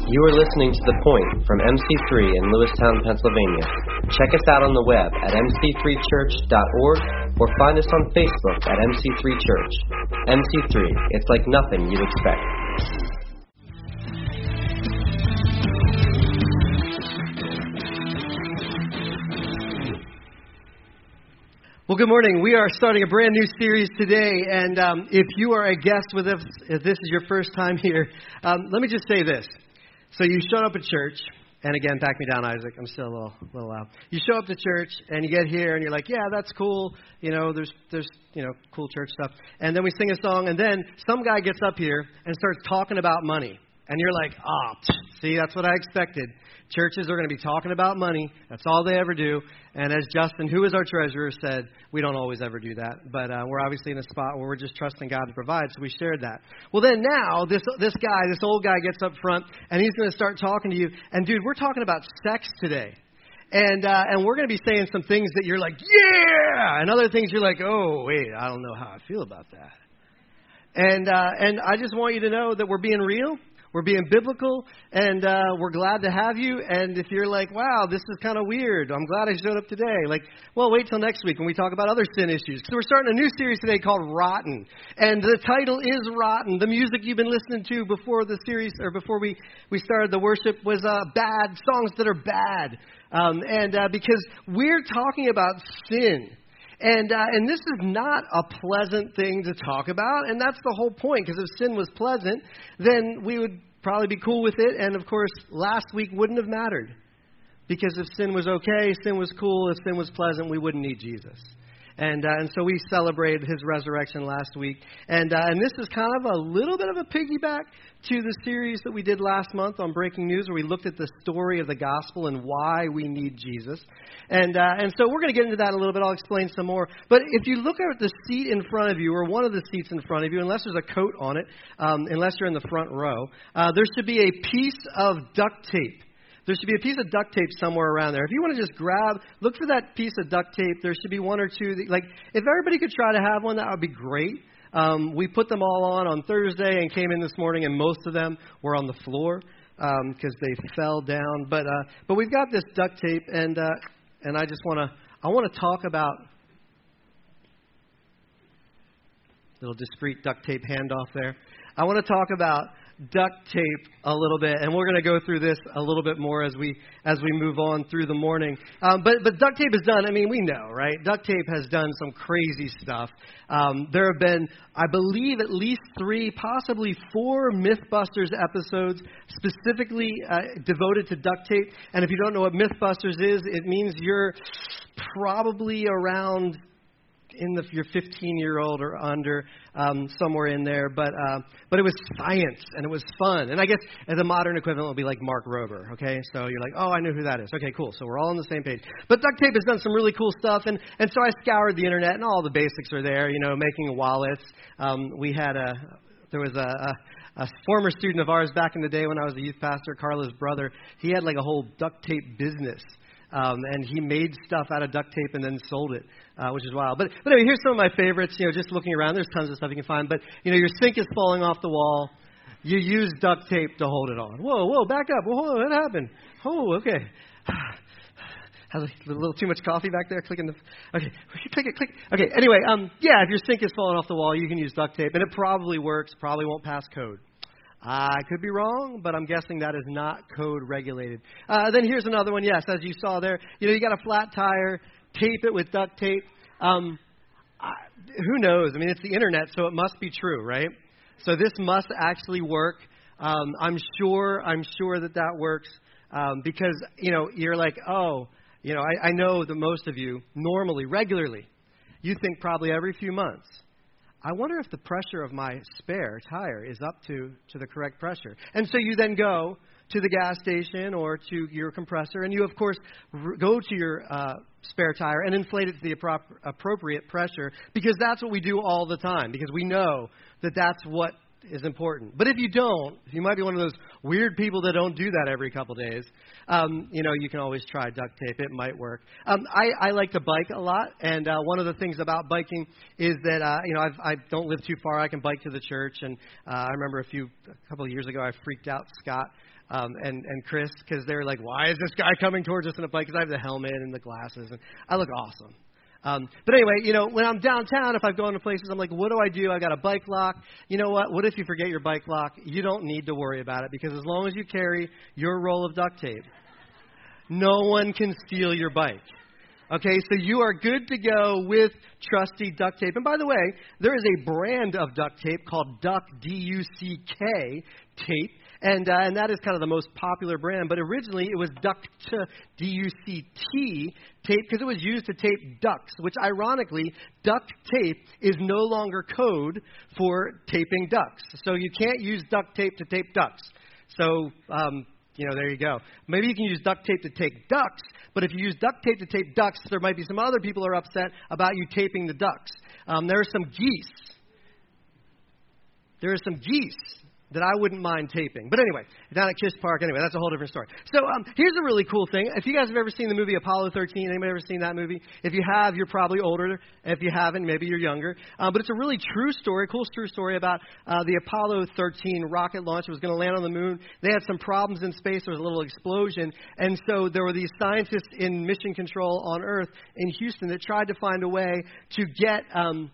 You are listening to The Point from MC3 in Lewistown, Pennsylvania. Check us out on the web at mc3church.org or find us on Facebook at MC3 Church. MC3, it's like nothing you'd expect. Well, good morning. We are starting a brand new series today, and if you are a guest with us, if this is your first time here, let me just say this. So you showed up at church, and again, back me down, Isaac. I'm still a little loud. You show up to church, and you get here, and you're like, yeah, that's cool. You know, there's cool church stuff. And then we sing a song, and then some guy gets up here and starts talking about money. And you're like, see, that's what I expected. Churches are going to be talking about money. That's all they ever do. And as Justin, who is our treasurer, said, we don't always ever do that. But we're obviously in a spot where we're just trusting God to provide, so we shared that. Well, then now, this old guy gets up front, and he's going to start talking to you. And, dude, we're talking about sex today. And we're going to be saying some things that you're like, yeah! And other things you're like, oh, wait, I don't know how I feel about that. And I just want you to know that we're being real. We're being biblical, and we're glad to have you. And if you're like, wow, this is kind of weird, I'm glad I showed up today. Like, well, wait till next week when we talk about other sin issues. So we're starting a new series today called Rotten. And the title is Rotten. The music you've been listening to before the series, or before we started the worship, was bad, songs that are bad. Because we're talking about sin. And this is not a pleasant thing to talk about, and that's the whole point, because if sin was pleasant, then we would probably be cool with it, and of course, last week wouldn't have mattered, because if sin was okay, sin was cool, if sin was pleasant, we wouldn't need Jesus. And so we celebrated his resurrection last week. And this is kind of a little bit of a piggyback to the series that we did last month on Breaking News, where we looked at the story of the gospel and why we need Jesus. And so we're going to get into that a little bit. I'll explain some more. But if you look at the seat in front of you, or one of the seats in front of you, unless there's a coat on it, unless you're in the front row, there should be a piece of duct tape. There should be a piece of duct tape somewhere around there. If you want to just look for that piece of duct tape. There should be one or two. If everybody could try to have one, that would be great. We put them all on Thursday and came in this morning, and most of them were on the floor because they fell down. But we've got this duct tape, and I just want to talk about little discreet duct tape handoff there. I want to talk about duct tape a little bit, and we're going to go through this a little bit more as we move on through the morning. But duct tape is done. I mean, we know, right? Duct tape has done some crazy stuff. There have been, I believe, at least 3, possibly 4 MythBusters episodes specifically devoted to duct tape. And if you don't know what MythBusters is, it means you're probably around you're 15-year-old or under, somewhere in there, but it was science, and it was fun. And I guess as a modern equivalent would be like Mark Rober, okay? So you're like, oh, I know who that is. Okay, cool. So we're all on the same page. But duct tape has done some really cool stuff, and so I scoured the internet, and all the basics are there, making wallets. There was a former student of ours back in the day when I was a youth pastor, Carla's brother. He had like a whole duct tape business. And he made stuff out of duct tape and then sold it, which is wild. But anyway, here's some of my favorites. Just looking around, there's tons of stuff you can find. But, your sink is falling off the wall. You use duct tape to hold it on. Whoa, back up. Whoa, what happened? Oh, okay. Has a little too much coffee back there? Okay, click it. Okay, anyway, if your sink is falling off the wall, you can use duct tape. And it probably works, probably won't pass code. I could be wrong, but I'm guessing that is not code regulated. Then here's another one. Yes, as you saw there, you got a flat tire, tape it with duct tape. Who knows? I mean, it's the internet, so it must be true, right? So this must actually work. I'm sure that works because you're like, I know that most of you normally, regularly, you think probably every few months, I wonder if the pressure of my spare tire is up to the correct pressure. And so you then go to the gas station or to your compressor, and you, of course, go to your spare tire and inflate it to the appropriate pressure, because that's what we do all the time, because we know that that's what is important. But if you don't, you might be one of those weird people that don't do that every couple days. You can always try duct tape. It might work. I like to bike a lot, and one of the things about biking is that I don't live too far. I can bike to the church, and I remember a couple of years ago I freaked out Scott and Chris because they were like, "Why is this guy coming towards us in a bike?" Because I have the helmet and the glasses, and I look awesome. But anyway, when I'm downtown, if I'm going to places, I'm like, what do? I got a bike lock. You know what? What if you forget your bike lock? You don't need to worry about it because as long as you carry your roll of duct tape, no one can steal your bike. Okay, so you are good to go with trusty duct tape. And by the way, there is a brand of duct tape called Duck, D-U-C-K, tape. And that is kind of the most popular brand. But originally it was Duct, D-U-C-T, tape, because it was used to tape ducks, which ironically, duct tape is no longer code for taping ducks. So you can't use duct tape to tape ducks. So, there you go. Maybe you can use duct tape to tape ducks, but if you use duct tape to tape ducks, there might be some other people who are upset about you taping the ducks. There are some geese. There are some geese that I wouldn't mind taping. But anyway, down at Kish Park, that's a whole different story. So here's a really cool thing. If you guys have ever seen the movie Apollo 13, anybody ever seen that movie? If you have, you're probably older. If you haven't, maybe you're younger. But it's a really true story, cool true story about the Apollo 13 rocket launch. It was going to land on the moon. They had some problems in space. There was a little explosion. And so there were these scientists in mission control on Earth in Houston that tried to find a way to get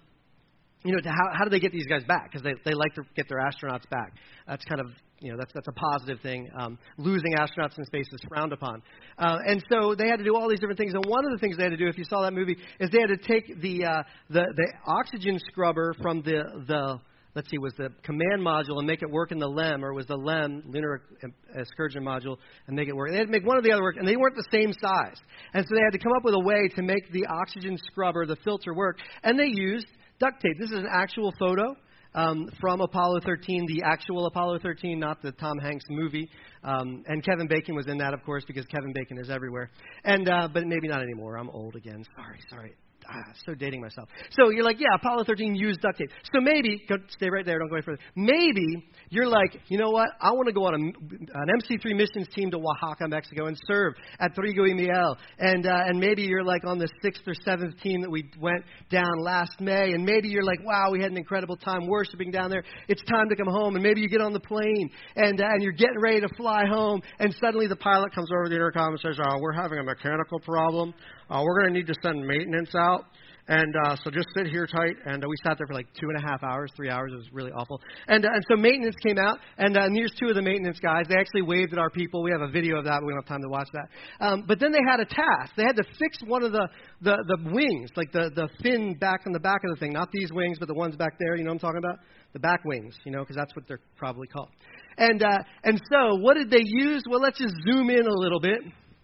how do they get these guys back? Because they like to get their astronauts back. That's kind of, that's a positive thing. Losing astronauts in space is frowned upon. And so they had to do all these different things. And one of the things they had to do, if you saw that movie, is they had to take the oxygen scrubber from was the command module and make it work in the LEM, or was the LEM, Lunar Excursion Module, and make it work. They had to make one or the other work, and they weren't the same size. And so they had to come up with a way to make the oxygen scrubber, the filter, work. And they used duct tape. This is an actual photo from Apollo 13, the actual Apollo 13, not the Tom Hanks movie. And Kevin Bacon was in that, of course, because Kevin Bacon is everywhere. And but maybe not anymore. I'm old again. Sorry. So dating myself. So you're like, yeah, Apollo 13 used duct tape. So maybe, stay right there, don't go any further. Maybe you're like, you know what? I want to go on an MC3 missions team to Oaxaca, Mexico, and serve at Trigo y Miel. And maybe you're like on the 6th or 7th team that we went down last May. And maybe you're like, wow, we had an incredible time worshiping down there. It's time to come home. And maybe you get on the plane and you're getting ready to fly home. And suddenly the pilot comes over the intercom and says, we're having a mechanical problem. We're going to need to send maintenance out. And so just sit here tight. And we sat there for like 2.5 hours, 3 hours. It was really awful. And so maintenance came out. And here's two of the maintenance guys. They actually waved at our people. We have a video of that. We don't have time to watch that. But then they had a task. They had to fix one of the wings, like the fin back on the back of the thing. Not these wings, but the ones back there. You know what I'm talking about? The back wings, because that's what they're probably called. And so what did they use? Well, let's just zoom in a little bit.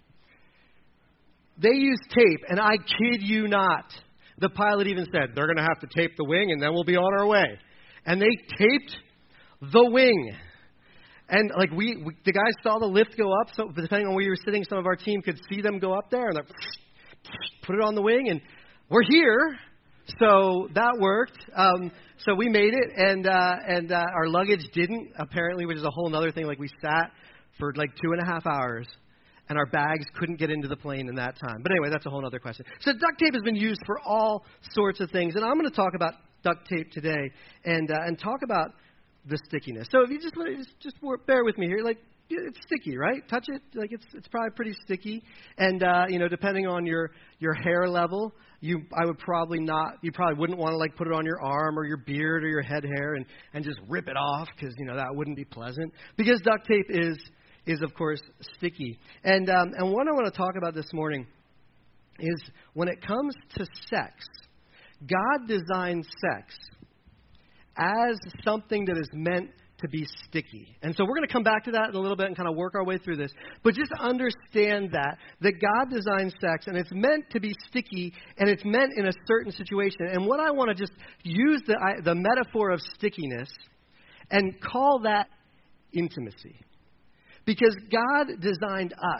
They used tape, and I kid you not. The pilot even said, they're going to have to tape the wing, and then we'll be on our way. And they taped the wing. And like the guys saw the lift go up, so depending on where you were sitting, some of our team could see them go up there, and put it on the wing, and we're here. So that worked. So we made it, and our luggage didn't, apparently, which is a whole other thing. Like we sat for like 2.5 hours. And our bags couldn't get into the plane in that time. But anyway, that's a whole other question. So duct tape has been used for all sorts of things. And I'm going to talk about duct tape today and talk about the stickiness. So if you just bear with me here. Like, it's sticky, right? Touch it. Like, it's probably pretty sticky. And, depending on your hair level, you probably wouldn't want to, like, put it on your arm or your beard or your head hair and just rip it off because, that wouldn't be pleasant. Because duct tape is of course, sticky. And what I want to talk about this morning is when it comes to sex, God designed sex as something that is meant to be sticky. And so we're going to come back to that in a little bit and kind of work our way through this. But just understand that God designed sex, and it's meant to be sticky, and it's meant in a certain situation. And what I want to just use the metaphor of stickiness and call that intimacy. Because God designed us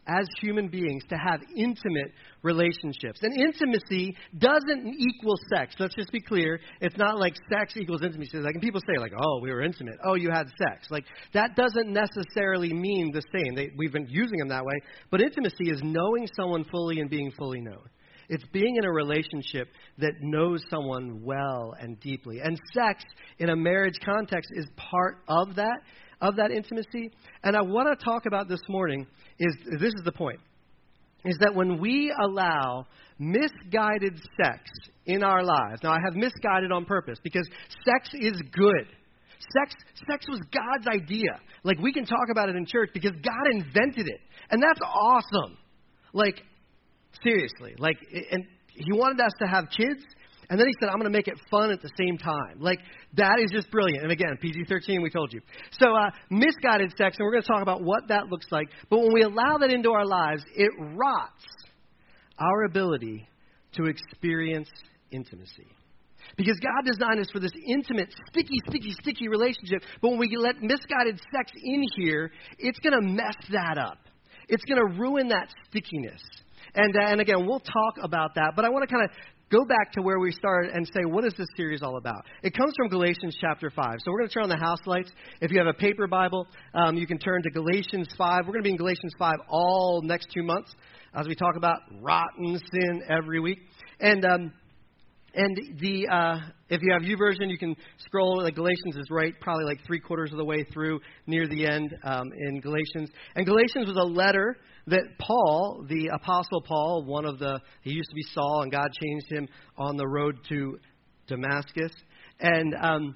as human beings to have intimate relationships. And intimacy doesn't equal sex. Let's just be clear. It's not like sex equals intimacy. Like, and people say, like, oh, we were intimate. Oh, you had sex. Like, that doesn't necessarily mean the same. We've been using them that way. But intimacy is knowing someone fully and being fully known. It's being in a relationship that knows someone well and deeply. And sex in a marriage context is part of that intimacy. And I want to talk about this morning this is the point, is that when we allow misguided sex in our lives, now I have misguided on purpose because sex is good. Sex was God's idea. Like, we can talk about it in church because God invented it. And that's awesome. Like, seriously. Like, and he wanted us to have kids. And then he said, I'm going to make it fun at the same time. Like, that is just brilliant. And again, PG-13, we told you. So, misguided sex, and we're going to talk about what that looks like. But when we allow that into our lives, it rots our ability to experience intimacy. Because God designed us for this intimate, sticky relationship. But when we let misguided sex in here, it's going to mess that up. It's going to ruin that stickiness. And again, we'll talk about that. But I want to kind of go back to where we started and say, what is this series all about? It comes from Galatians chapter 5. So we're going to turn on the house lights. If you have a paper Bible, you can turn to Galatians 5. We're going to be in Galatians 5 all next 2 months as we talk about rotten sin every week. And if you have YouVersion, you can scroll. Like, Galatians is right, probably like 3/4 of the way through, near the end in Galatians. And Galatians was a letter that Paul, the Apostle Paul, he used to be Saul, and God changed him on the road to Damascus. And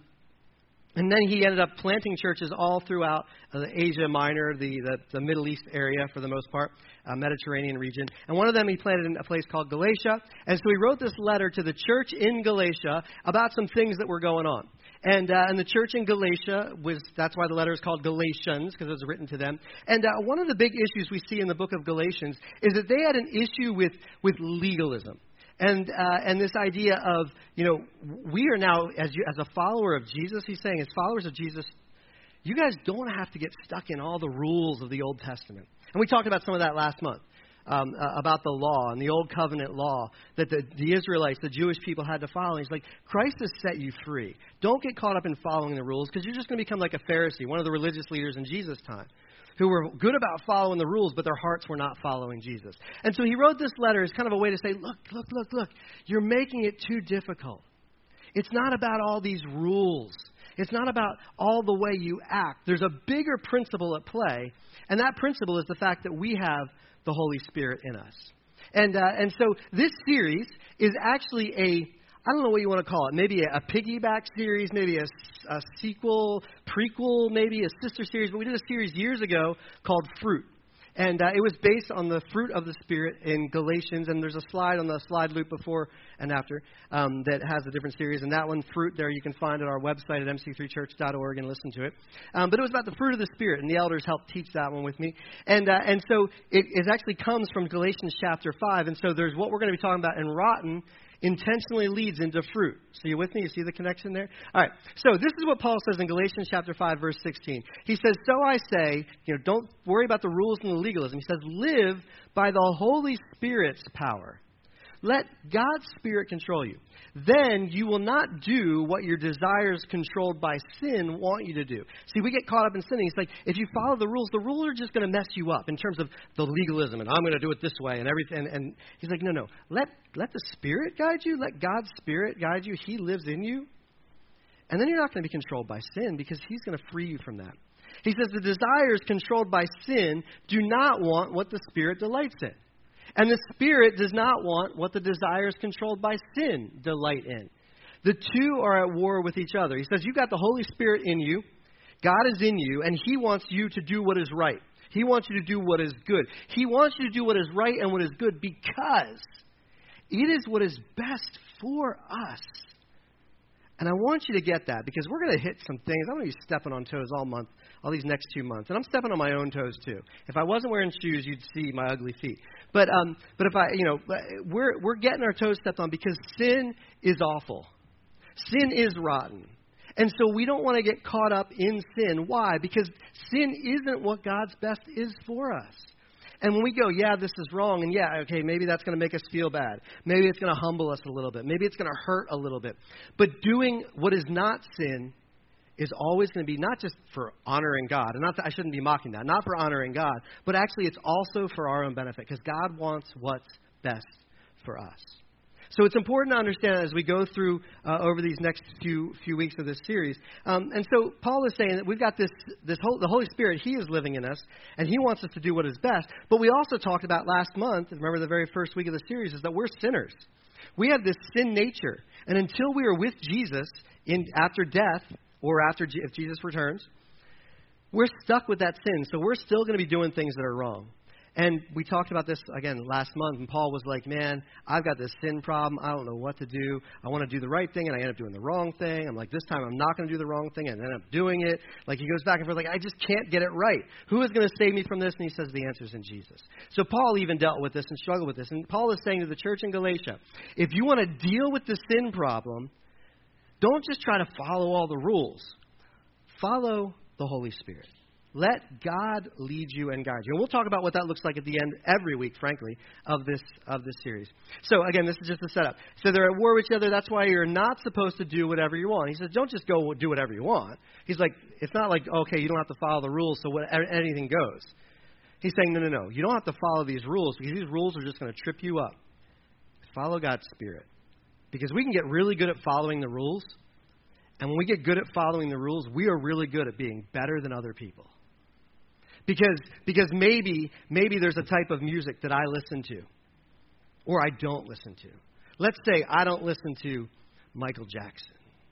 then he ended up planting churches all throughout Asia Minor, the Middle East area for the most part, Mediterranean region. And one of them he planted in a place called Galatia. And so he wrote this letter to the church in Galatia about some things that were going on. And the church in Galatia, that's why the letter is called Galatians, because it was written to them. And one of the big issues we see in the book of Galatians is that they had an issue with legalism. And this idea of, we are now, as a follower of Jesus, he's saying, as followers of Jesus, you guys don't have to get stuck in all the rules of the Old Testament. And we talked about some of that last month, about the law and the Old Covenant law that the Israelites, the Jewish people, had to follow. And he's like, Christ has set you free. Don't get caught up in following the rules, because you're just going to become like a Pharisee, one of the religious leaders in Jesus' time, who were good about following the rules, but their hearts were not following Jesus. And so he wrote this letter as kind of a way to say, look, you're making it too difficult. It's not about all these rules. It's not about all the way you act. There's a bigger principle at play, and that principle is the fact that we have the Holy Spirit in us. And so this series is actually I don't know what you want to call it, maybe a piggyback series, maybe a sequel, prequel, maybe a sister series. But we did a series years ago called Fruit. And it was based on the fruit of the Spirit in Galatians. And there's a slide on the slide loop before and after that has a different series. And that one, Fruit, there you can find at our website at mc3church.org and listen to it. But it was about the fruit of the Spirit. And the elders helped teach that one with me. And so it actually comes from Galatians chapter 5. And so there's what we're going to be talking about in rotten intentionally leads into fruit. So you with me? You see the connection there? All right. So this is what Paul says in Galatians chapter 5, verse 16. He says, so I say, don't worry about the rules and the legalism. He says, live by the Holy Spirit's power. Let God's Spirit control you. Then you will not do what your desires controlled by sin want you to do. See, we get caught up in sinning. It's like, if you follow the rules are just going to mess you up in terms of the legalism, and I'm going to do it this way and everything. And he's like, no. Let the Spirit guide you. Let God's Spirit guide you. He lives in you. And then you're not going to be controlled by sin, because he's going to free you from that. He says the desires controlled by sin do not want what the Spirit delights in. And the Spirit does not want what the desires controlled by sin delight in. The two are at war with each other. He says, you've got the Holy Spirit in you. God is in you, and he wants you to do what is right. He wants you to do what is good. He wants you to do what is right and what is good, because it is what is best for us. And I want you to get that, because we're going to hit some things. I'm going to be stepping on toes all month, all these next 2 months. And I'm stepping on my own toes too. If I wasn't wearing shoes, you'd see my ugly feet. But if we're getting our toes stepped on, because sin is awful. Sin is rotten. And so we don't want to get caught up in sin. Why? Because sin isn't what God's best is for us. And when we go, yeah, this is wrong, and yeah, okay, maybe that's going to make us feel bad. Maybe it's going to humble us a little bit. Maybe it's going to hurt a little bit. But doing what is not sin is always going to be not just for honoring God, and not that I shouldn't be mocking that, not for honoring God, but actually it's also for our own benefit, because God wants what's best for us. So it's important to understand as we go through over these next few weeks of this series. And so Paul is saying that we've got the Holy Spirit, He is living in us, and He wants us to do what is best. But we also talked about last month, remember the very first week of the series, is that we're sinners. We have this sin nature. And until we are with Jesus after death, or if Jesus returns, we're stuck with that sin. So we're still going to be doing things that are wrong. And we talked about this, again, last month, and Paul was like, man, I've got this sin problem. I don't know what to do. I want to do the right thing, and I end up doing the wrong thing. I'm like, this time I'm not going to do the wrong thing, and I end up doing it. Like, he goes back and forth, like, I just can't get it right. Who is going to save me from this? And he says the answer is in Jesus. So Paul even dealt with this and struggled with this. And Paul is saying to the church in Galatia, if you want to deal with the sin problem, don't just try to follow all the rules. Follow the Holy Spirit. Let God lead you and guide you. And we'll talk about what that looks like at the end every week, frankly, of this series. So, again, this is just a setup. So they're at war with each other. That's why you're not supposed to do whatever you want. He says, don't just go do whatever you want. He's like, it's not like, okay, you don't have to follow the rules, so anything goes. He's saying, no. You don't have to follow these rules, because these rules are just going to trip you up. Follow God's Spirit. Because we can get really good at following the rules. And when we get good at following the rules, we are really good at being better than other people. Because maybe there's a type of music that I listen to, or I don't listen to. Let's say I don't listen to Michael Jackson,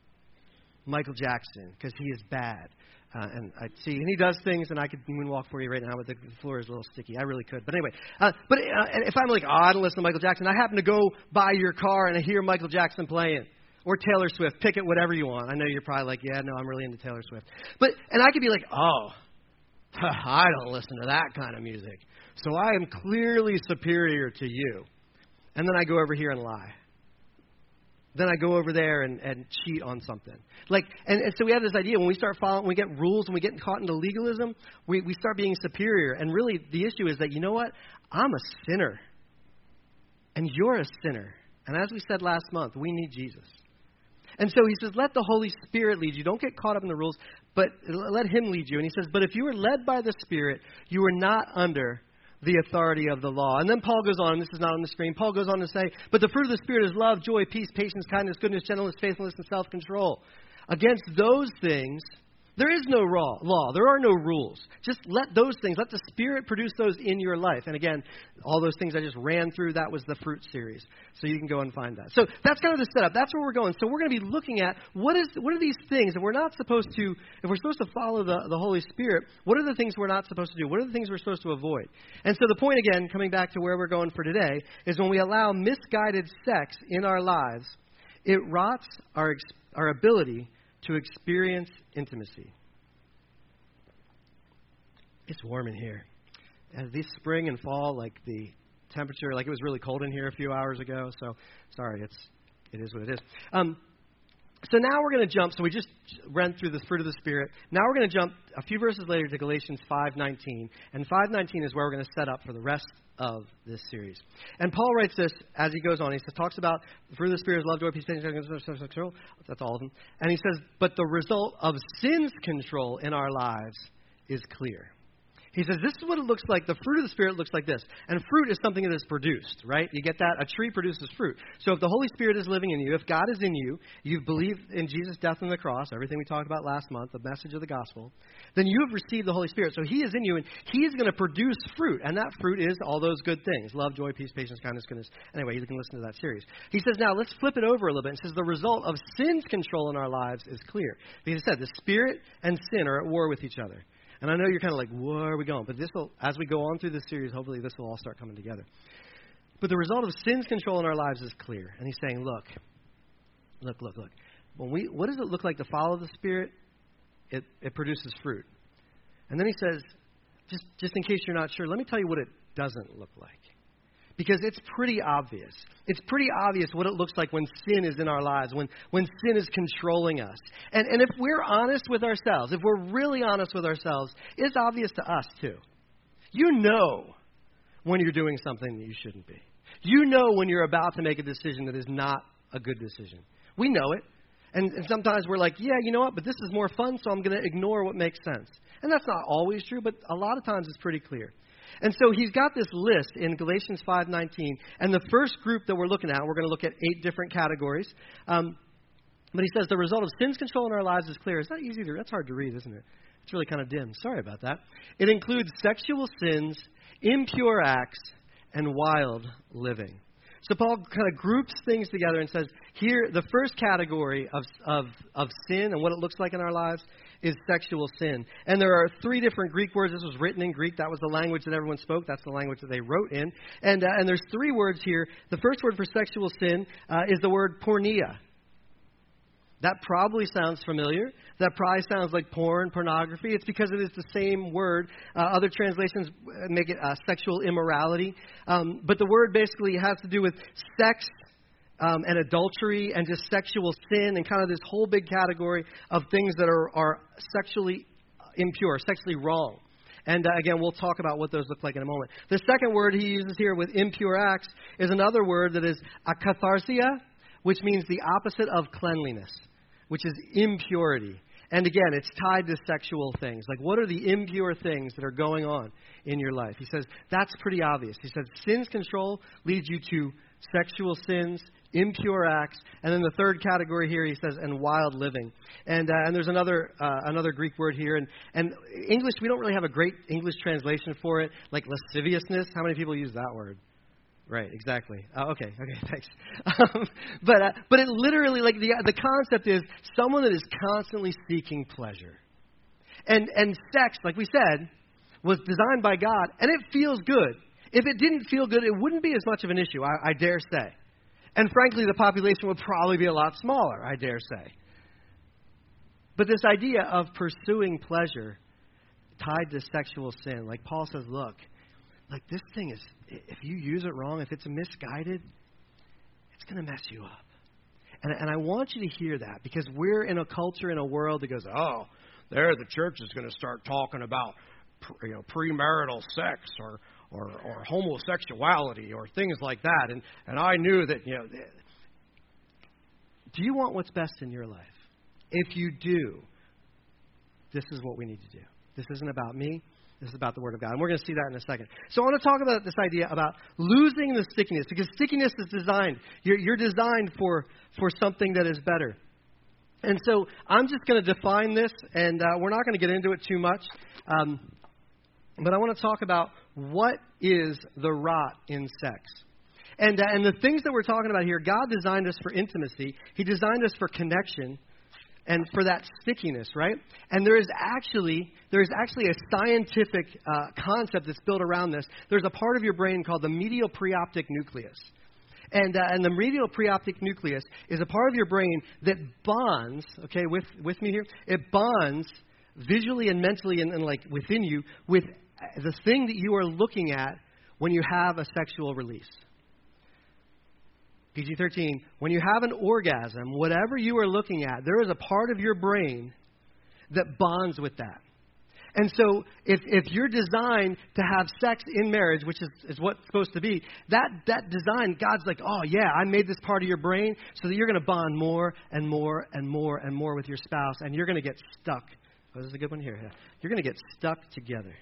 because he is bad. And he does things, and I could moonwalk for you right now, but the floor is a little sticky. I really could. But anyway, if I'm like, I don't listen to Michael Jackson, I happen to go by your car and I hear Michael Jackson playing. Or Taylor Swift. Pick it, whatever you want. I know you're probably like, yeah, no, I'm really into Taylor Swift. And I could be like, I don't listen to that kind of music. So I am clearly superior to you. And then I go over here and lie. Then I go over there and cheat on something. And so we have this idea, when we start following, we get rules, and we get caught into legalism, we start being superior. And really, the issue is that, you know what? I'm a sinner. And you're a sinner. And as we said last month, we need Jesus. And so he says, let the Holy Spirit lead you. Don't get caught up in the rules, but let Him lead you. And he says, but if you are led by the Spirit, you are not under the authority of the law. And then Paul goes on, and this is not on the screen, Paul goes on to say, but the fruit of the Spirit is love, joy, peace, patience, kindness, goodness, gentleness, faithfulness, and self-control. Against those things, there is no law. There are no rules. Just let those things, let the Spirit produce those in your life. And again, all those things I just ran through, that was the fruit series. So you can go and find that. So that's kind of the setup. That's where we're going. So we're going to be looking at what are these things that we're not supposed to, if we're supposed to follow the Holy Spirit, what are the things we're not supposed to do? What are the things we're supposed to avoid? And so the point, again, coming back to where we're going for today, is when we allow misguided sex in our lives, it rots our ability to experience intimacy. It's warm in here. This spring and fall, the temperature, it was really cold in here a few hours ago. So, sorry, it is what it is. So now we're going to jump. So we just ran through the fruit of the Spirit. Now we're going to jump a few verses later to Galatians 5:19. And 5:19 is where we're going to set up for the rest of this series. And Paul writes this as he goes on. He talks about the fruit of the Spirit is love, joy, peace, patience, self-control. That's all of them. And he says, but the result of sin's control in our lives is clear. He says, this is what it looks like. The fruit of the Spirit looks like this. And fruit is something that is produced, right? You get that? A tree produces fruit. So if the Holy Spirit is living in you, if God is in you, you've believed in Jesus' death on the cross, everything we talked about last month, the message of the gospel, then you have received the Holy Spirit. So He is in you, and He is going to produce fruit. And that fruit is all those good things. Love, joy, peace, patience, kindness, goodness. Anyway, you can listen to that series. He says, now let's flip it over a little bit. It says, the result of sin's control in our lives is clear. Because he said, the Spirit and sin are at war with each other. And I know you're kind of like, where are we going? But this will, as we go on through this series, hopefully this will all start coming together. But the result of sin's control in our lives is clear. And he's saying, look. What does it look like to follow the Spirit? It produces fruit. And then he says, just in case you're not sure, let me tell you what it doesn't look like. Because it's pretty obvious. It's pretty obvious what it looks like when sin is in our lives, when sin is controlling us. And if we're honest with ourselves, if we're really honest with ourselves, it's obvious to us too. You know when you're doing something that you shouldn't be. You know when you're about to make a decision that is not a good decision. We know it. And sometimes we're like, yeah, you know what, but this is more fun, so I'm going to ignore what makes sense. And that's not always true, but a lot of times it's pretty clear. And so he's got this list in Galatians 5:19. And the first group that we're looking at, we're going to look at 8 different categories. But he says the result of sin's control in our lives is clear. Is that easy to? That's hard to read, isn't it? It's really kind of dim. Sorry about that. It includes sexual sins, impure acts, and wild living. So Paul kind of groups things together and says, here, the first category of sin and what it looks like in our lives is sexual sin. And there are 3 different Greek words. This was written in Greek. That was the language that everyone spoke. That's the language that they wrote in. And there's 3 words here. The first word for sexual sin is the word porneia. That probably sounds familiar. That probably sounds like pornography. It's because it is the same word. Other translations make it sexual immorality. But the word basically has to do with sex and adultery and just sexual sin and kind of this whole big category of things that are sexually impure, sexually wrong. And again, we'll talk about what those look like in a moment. The second word he uses here with impure acts is another word that is akatharsia, which means the opposite of cleanliness, which is impurity. And again, it's tied to sexual things. Like, what are the impure things that are going on in your life? He says, that's pretty obvious. He says, sin's control leads you to sexual sins, impure acts, and then the third category here, he says, and wild living. And there's another Greek word here. And English, we don't really have a great English translation for it, like lasciviousness. How many people use that word? Right, exactly. Okay, thanks. But it literally, like the concept is someone that is constantly seeking pleasure. And sex, like we said, was designed by God, and it feels good. If it didn't feel good, it wouldn't be as much of an issue, I dare say. And frankly, the population would probably be a lot smaller, I dare say. But this idea of pursuing pleasure tied to sexual sin, like Paul says, look, like this thing is, if you use it wrong, if it's misguided, it's going to mess you up. And I want you to hear that because we're in a culture, in a world that goes, oh, there the church is going to start talking about premarital sex or homosexuality or things like that. And I knew that, do you want what's best in your life? If you do, this is what we need to do. This isn't about me. This is about the Word of God. And we're going to see that in a second. So I want to talk about this idea about losing the stickiness, because stickiness is designed. You're designed for something that is better. And so I'm just going to define this, and we're not going to get into it too much. But I want to talk about what is the rot in sex. And the things that we're talking about here, God designed us for intimacy. He designed us for connection and for that stickiness, right? And there is actually a scientific concept that's built around this. There's a part of your brain called the medial preoptic nucleus. And the medial preoptic nucleus is a part of your brain that bonds, okay, with me here, it bonds visually and mentally and like within you with the thing that you are looking at when you have a sexual release. PG-13, when you have an orgasm, whatever you are looking at, there is a part of your brain that bonds with that. And so if you're designed to have sex in marriage, which is what it's supposed to be, that design, God's like, oh, yeah, I made this part of your brain so that you're going to bond more and more and more and more with your spouse, and you're going to get stuck. Oh, this is a good one here. Yeah. You're going to get stuck together.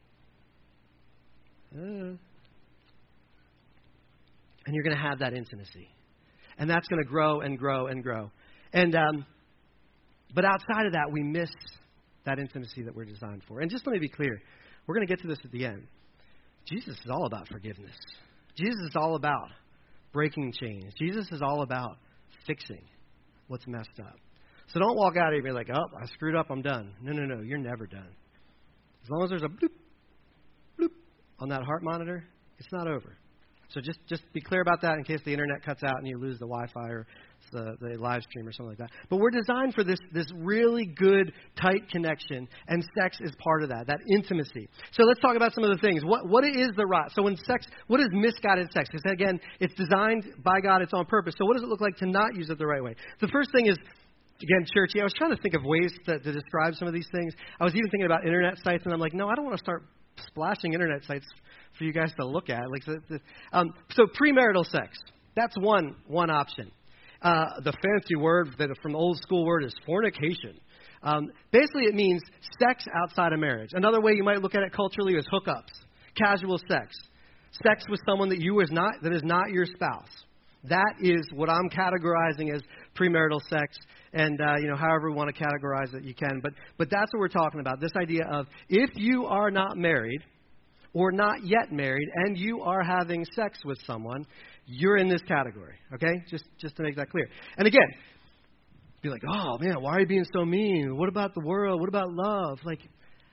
And you're going to have that intimacy. And that's going to grow and grow and grow. And but outside of that, we miss that intimacy that we're designed for. And just let me be clear. We're going to get to this at the end. Jesus is all about forgiveness. Jesus is all about breaking chains. Jesus is all about fixing what's messed up. So don't walk out of here and be like, oh, I screwed up, I'm done. No, you're never done. As long as there's a bloop, bloop on that heart monitor, it's not over. So just be clear about that in case the internet cuts out and you lose the Wi-Fi or the live stream or something like that. But we're designed for this really good, tight connection, and sex is part of that intimacy. So let's talk about some of the things. What is the rot? So what is misguided sex? Because again, it's designed by God, it's on purpose. So what does it look like to not use it the right way? The first thing is, again, churchy. I was trying to think of ways to describe some of these things. I was even thinking about internet sites, and I'm like, no, I don't want to start splashing internet sites for you guys to look at. So premarital sex, that's one option. The fancy word from the old school word is fornication. Basically, it means sex outside of marriage. Another way you might look at it culturally is hookups, casual sex, sex with someone that is not your spouse. That is what I'm categorizing as premarital sex, and however you want to categorize it, you can. But that's what we're talking about. This idea of if you are not married or not yet married, and you are having sex with someone, you're in this category. Okay, just to make that clear. And again, be like, oh man, why are you being so mean? What about the world? What about love? Like,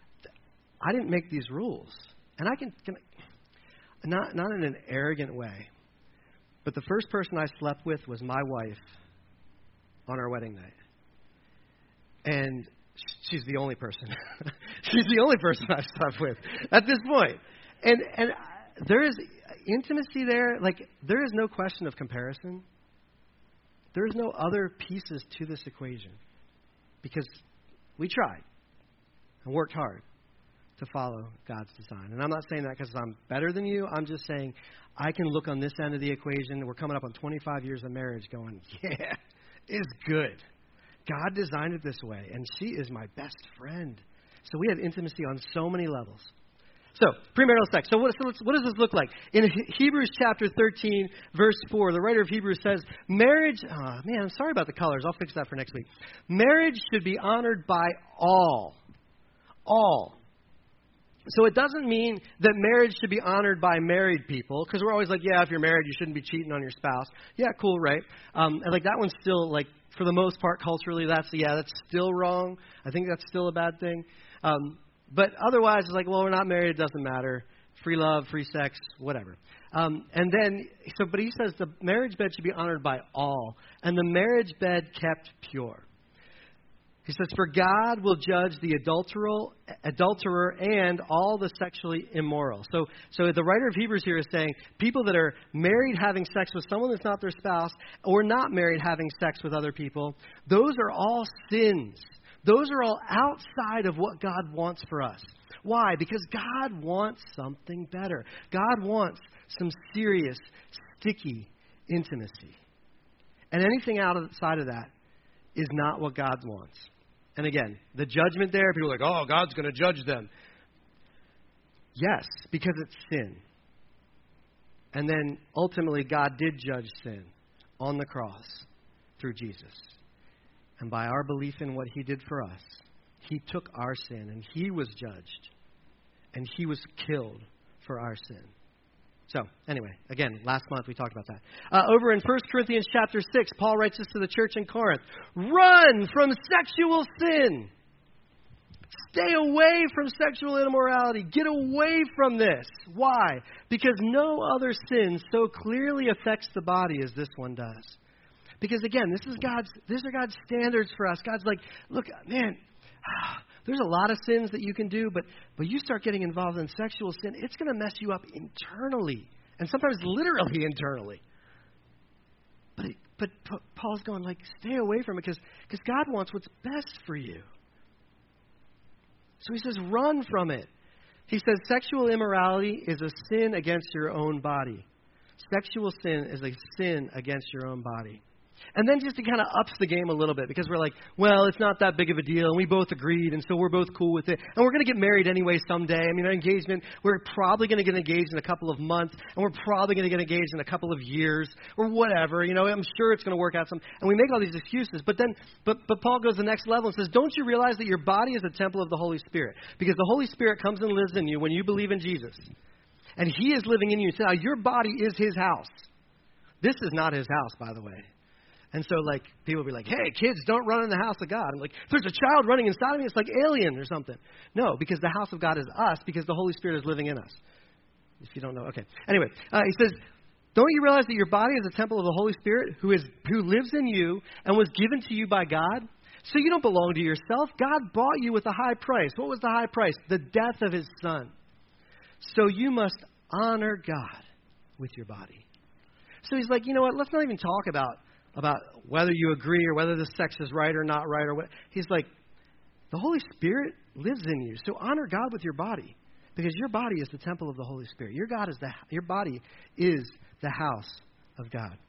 I didn't make these rules, and I can not in an arrogant way. But the first person I slept with was my wife on our wedding night. And she's the only person. She's the only person I've slept with at this point. And there is intimacy there. Like, there is no question of comparison. There is no other pieces to this equation. Because we tried and worked hard to follow God's design. And I'm not saying that because I'm better than you. I'm just saying I can look on this end of the equation. We're coming up on 25 years of marriage going, yeah, it's good. God designed it this way, and she is my best friend. So we have intimacy on so many levels. So, premarital sex. So what does this look like? In Hebrews chapter 13, verse 4, the writer of Hebrews says, marriage, I'm sorry about the colors. I'll fix that for next week. Marriage should be honored by all. All. So it doesn't mean that marriage should be honored by married people, because we're always like, yeah, if you're married, you shouldn't be cheating on your spouse. Yeah, cool, right? And like that one's still, like, for the most part, culturally, that's still wrong. I think that's still a bad thing. But otherwise, it's like, well, we're not married, it doesn't matter. Free love, free sex, whatever. But he says the marriage bed should be honored by all, and the marriage bed kept pure. He says, for God will judge the adulterer and all the sexually immoral. So the writer of Hebrews here is saying people that are married having sex with someone that's not their spouse, or not married having sex with other people, those are all sins. Those are all outside of what God wants for us. Why? Because God wants something better. God wants some serious, sticky intimacy. And anything outside of that is not what God wants. And again, the judgment there, people are like, oh, God's going to judge them. Yes, because it's sin. And then ultimately God did judge sin on the cross through Jesus. And by our belief in what he did for us, he took our sin and he was judged. And he was killed for our sin. So, anyway, again, last month we talked about that. Over in 1 Corinthians chapter 6, Paul writes this to the church in Corinth. Run from sexual sin. Stay away from sexual immorality. Get away from this. Why? Because no other sin so clearly affects the body as this one does. Because, again, these are God's standards for us. God's like, look, man, there's a lot of sins that you can do, but you start getting involved in sexual sin, it's going to mess you up internally, and sometimes literally internally. But Paul's going like, stay away from it because God wants what's best for you. So he says, run from it. He says, sexual immorality is a sin against your own body. Sexual sin is a sin against your own body. And then just to kind of ups the game a little bit, because we're like, well, it's not that big of a deal, and we both agreed, and so we're both cool with it. And we're going to get married anyway someday. I mean, our engagement, we're probably going to get engaged in a couple of months, and we're probably going to get engaged in a couple of years, or whatever. You know, I'm sure it's going to work out some. And we make all these excuses. But Paul goes to the next level and says, don't you realize that your body is a temple of the Holy Spirit? Because the Holy Spirit comes and lives in you when you believe in Jesus. And he is living in you. So now your body is his house. This is not his house, by the way. And so, like, people will be like, hey, kids, don't run in the house of God. I'm like, if there's a child running inside of me, it's like alien or something. No, because the house of God is us, because the Holy Spirit is living in us. If you don't know, okay. Anyway, he says, don't you realize that your body is a temple of the Holy Spirit who lives in you and was given to you by God? So you don't belong to yourself. God bought you with a high price. What was the high price? The death of his son. So you must honor God with your body. So he's like, you know what? Let's not even talk about whether you agree or whether the sex is right or not right or what. He's like, the Holy Spirit lives in you, so honor God with your body. Because your body is the temple of the Holy Spirit. Your body is the house of God.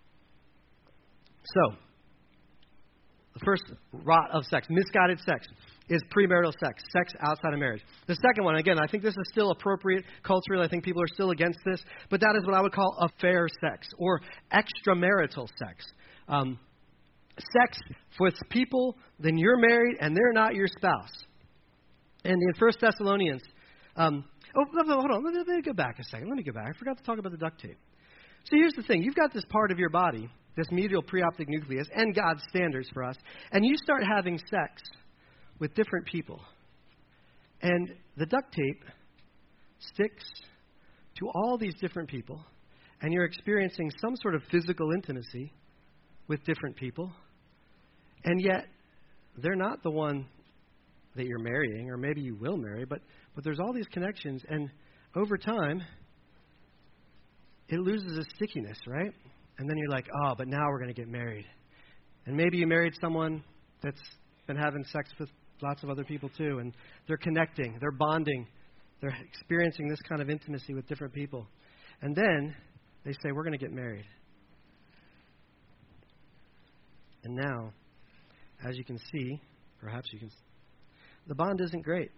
So, the first rot of sex, misguided sex, is premarital sex, sex outside of marriage. The second one, again, I think this is still appropriate culturally. I think people are still against this, but that is what I would call affair sex or extramarital sex. Sex with people, then you're married and they're not your spouse. And in 1 Thessalonians, hold on, let me go back a second. I forgot to talk about the duct tape. So here's the thing. You've got this part of your body, this medial preoptic nucleus, and God's standards for us, and you start having sex with different people. And the duct tape sticks to all these different people, and you're experiencing some sort of physical intimacy with different people, and yet they're not the one that you're marrying, or maybe you will marry, but there's all these connections, and over time, it loses its stickiness, right? And then you're like, oh, but now we're going to get married. And maybe you married someone that's been having sex with lots of other people too, and they're connecting, they're bonding, they're experiencing this kind of intimacy with different people. And then they say, we're going to get married. And now, as you can see, the bond isn't great.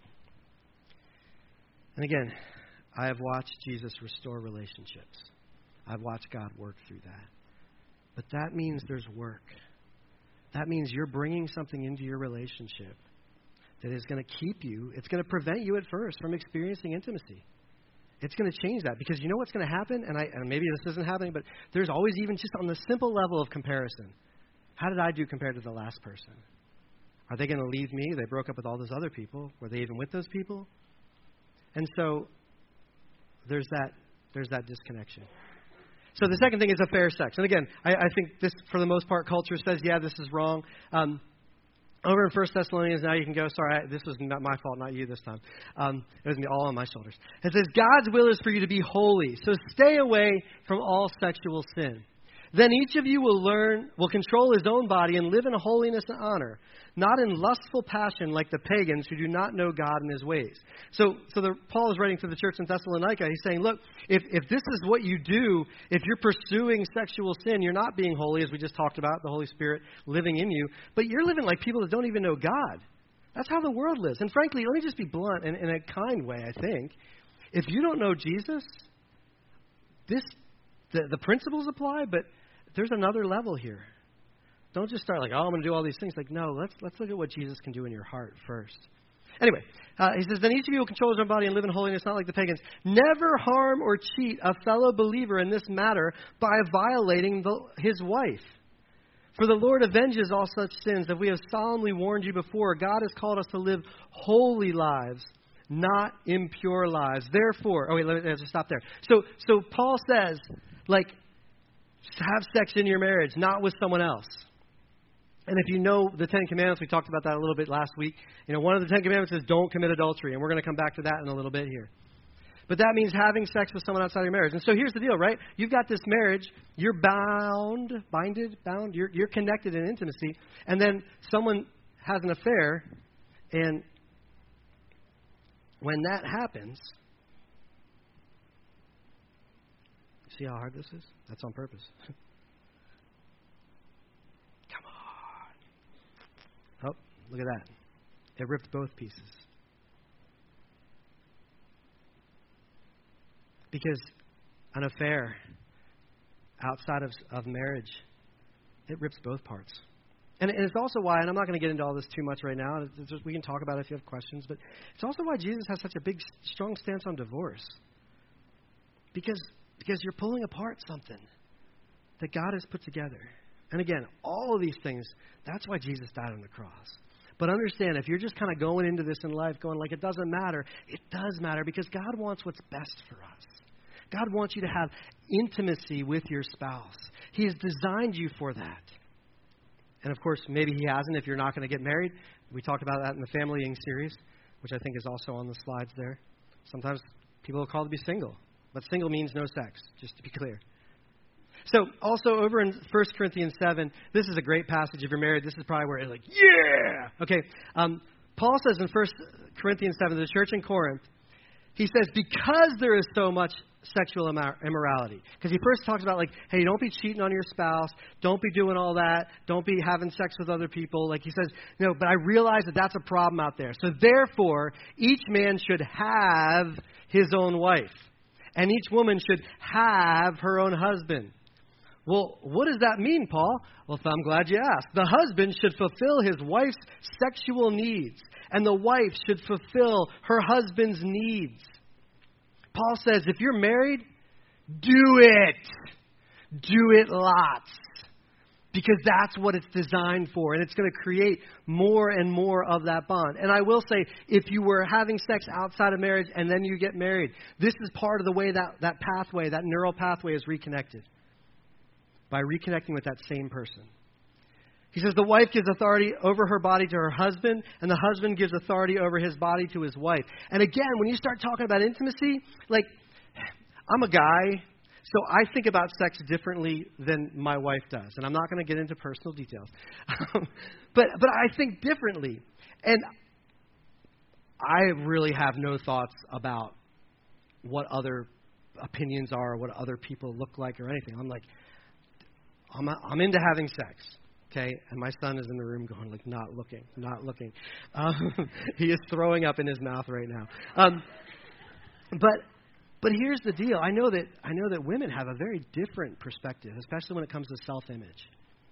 And again, I have watched Jesus restore relationships. I've watched God work through that. But that means there's work. That means you're bringing something into your relationship that is going to keep you, it's going to prevent you at first from experiencing intimacy. It's going to change that because you know what's going to happen? And maybe this isn't happening, but there's always even just on the simple level of comparison. How did I do compared to the last person? Are they going to leave me? They broke up with all those other people. Were they even with those people? And so there's that disconnection. So the second thing is affair sex. And again, I think this, for the most part, culture says, yeah, this is wrong. Over in 1 Thessalonians, now you can go, sorry, this was not my fault, not you this time. It was me all on my shoulders. It says, God's will is for you to be holy, so stay away from all sexual sin. Then each of you will control his own body and live in holiness and honor, not in lustful passion like the pagans who do not know God and his ways. So Paul is writing to the church in Thessalonica. He's saying, look, if this is what you do, if you're pursuing sexual sin, you're not being holy, as we just talked about, the Holy Spirit living in you, but you're living like people that don't even know God. That's how the world lives. And frankly, let me just be blunt in a kind way, I think. If you don't know Jesus, the principles apply, but there's another level here. Don't just start like, oh, I'm going to do all these things. Like, no, let's look at what Jesus can do in your heart first. Anyway, he says, then each of you will control his own body and live in holiness, not like the pagans. Never harm or cheat a fellow believer in this matter by violating his wife. For the Lord avenges all such sins that we have solemnly warned you before. God has called us to live holy lives, not impure lives. Therefore, let's just stop there. So Paul says, like, have sex in your marriage, not with someone else. And if you know the Ten Commandments, we talked about that a little bit last week. You know, one of the Ten Commandments is don't commit adultery, and we're going to come back to that in a little bit here. But that means having sex with someone outside your marriage. And so here's the deal, right? You've got this marriage, you're bound, you're connected in intimacy, and then someone has an affair, and when that happens, see how hard this is? That's on purpose. Come on. Oh, look at that. It ripped both pieces. Because an affair outside of marriage, it rips both parts. And it's also why, and I'm not going to get into all this too much right now. We can talk about it if you have questions. But it's also why Jesus has such a big, strong stance on divorce. Because you're pulling apart something that God has put together. And again, all of these things, that's why Jesus died on the cross. But understand, if you're just kind of going into this in life going like it doesn't matter, it does matter because God wants what's best for us. God wants you to have intimacy with your spouse. He has designed you for that. And of course, maybe he hasn't if you're not going to get married. We talked about that in the Familying series, which I think is also on the slides there. Sometimes people are called to be single. But single means no sex, just to be clear. So also over in 1 Corinthians 7, this is a great passage. If you're married, this is probably where it's like, yeah! Okay, Paul says in 1 Corinthians 7, the church in Corinth, he says, because there is so much sexual immorality. Because he first talks about, like, hey, don't be cheating on your spouse. Don't be doing all that. Don't be having sex with other people. Like he says, no, but I realize that that's a problem out there. So therefore, each man should have his own wife. And each woman should have her own husband. Well, what does that mean, Paul? Well, I'm glad you asked. The husband should fulfill his wife's sexual needs, and the wife should fulfill her husband's needs. Paul says, if you're married, do it. Do it lots. Because that's what it's designed for, and it's going to create more and more of that bond. And I will say, if you were having sex outside of marriage and then you get married, this is part of the way that pathway, that neural pathway is reconnected. By reconnecting with that same person. He says the wife gives authority over her body to her husband, and the husband gives authority over his body to his wife. And again, when you start talking about intimacy, like, I'm a guy, so I think about sex differently than my wife does. And I'm not going to get into personal details. but I think differently. And I really have no thoughts about what other opinions are, or what other people look like or anything. I'm like, I'm into having sex, okay? And my son is in the room going, like, not looking. He is throwing up in his mouth right now. But here's the deal. I know that women have a very different perspective, especially when it comes to self-image.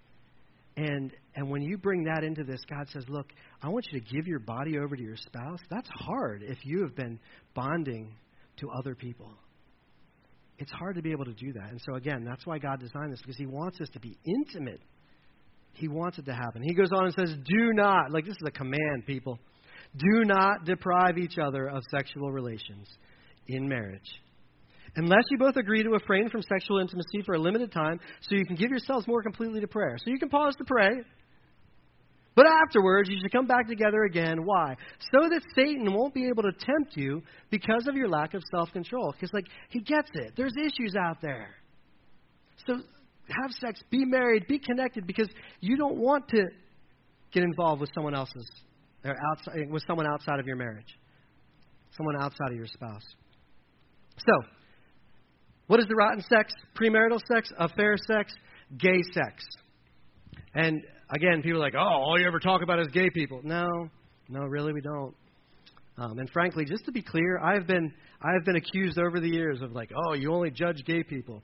And when you bring that into this, God says, look, I want you to give your body over to your spouse. That's hard if you have been bonding to other people. It's hard to be able to do that. And so, again, that's why God designed this, because he wants us to be intimate. He wants it to happen. He goes on and says, do not, like this is a command, people, do not deprive each other of sexual relations in marriage, unless you both agree to refrain from sexual intimacy for a limited time so you can give yourselves more completely to prayer. So you can pause to pray. But afterwards, you should come back together again. Why? So that Satan won't be able to tempt you because of your lack of self-control. Because, like, he gets it. There's issues out there. So have sex, be married, be connected, because you don't want to get involved with someone else's, or with someone outside of your marriage, someone outside of your spouse. So, what is the rotten sex? Premarital sex, affair sex, gay sex. And again, people are like, oh, all you ever talk about is gay people. No, really, we don't. And frankly, just to be clear, I have been accused over the years of like, oh, you only judge gay people.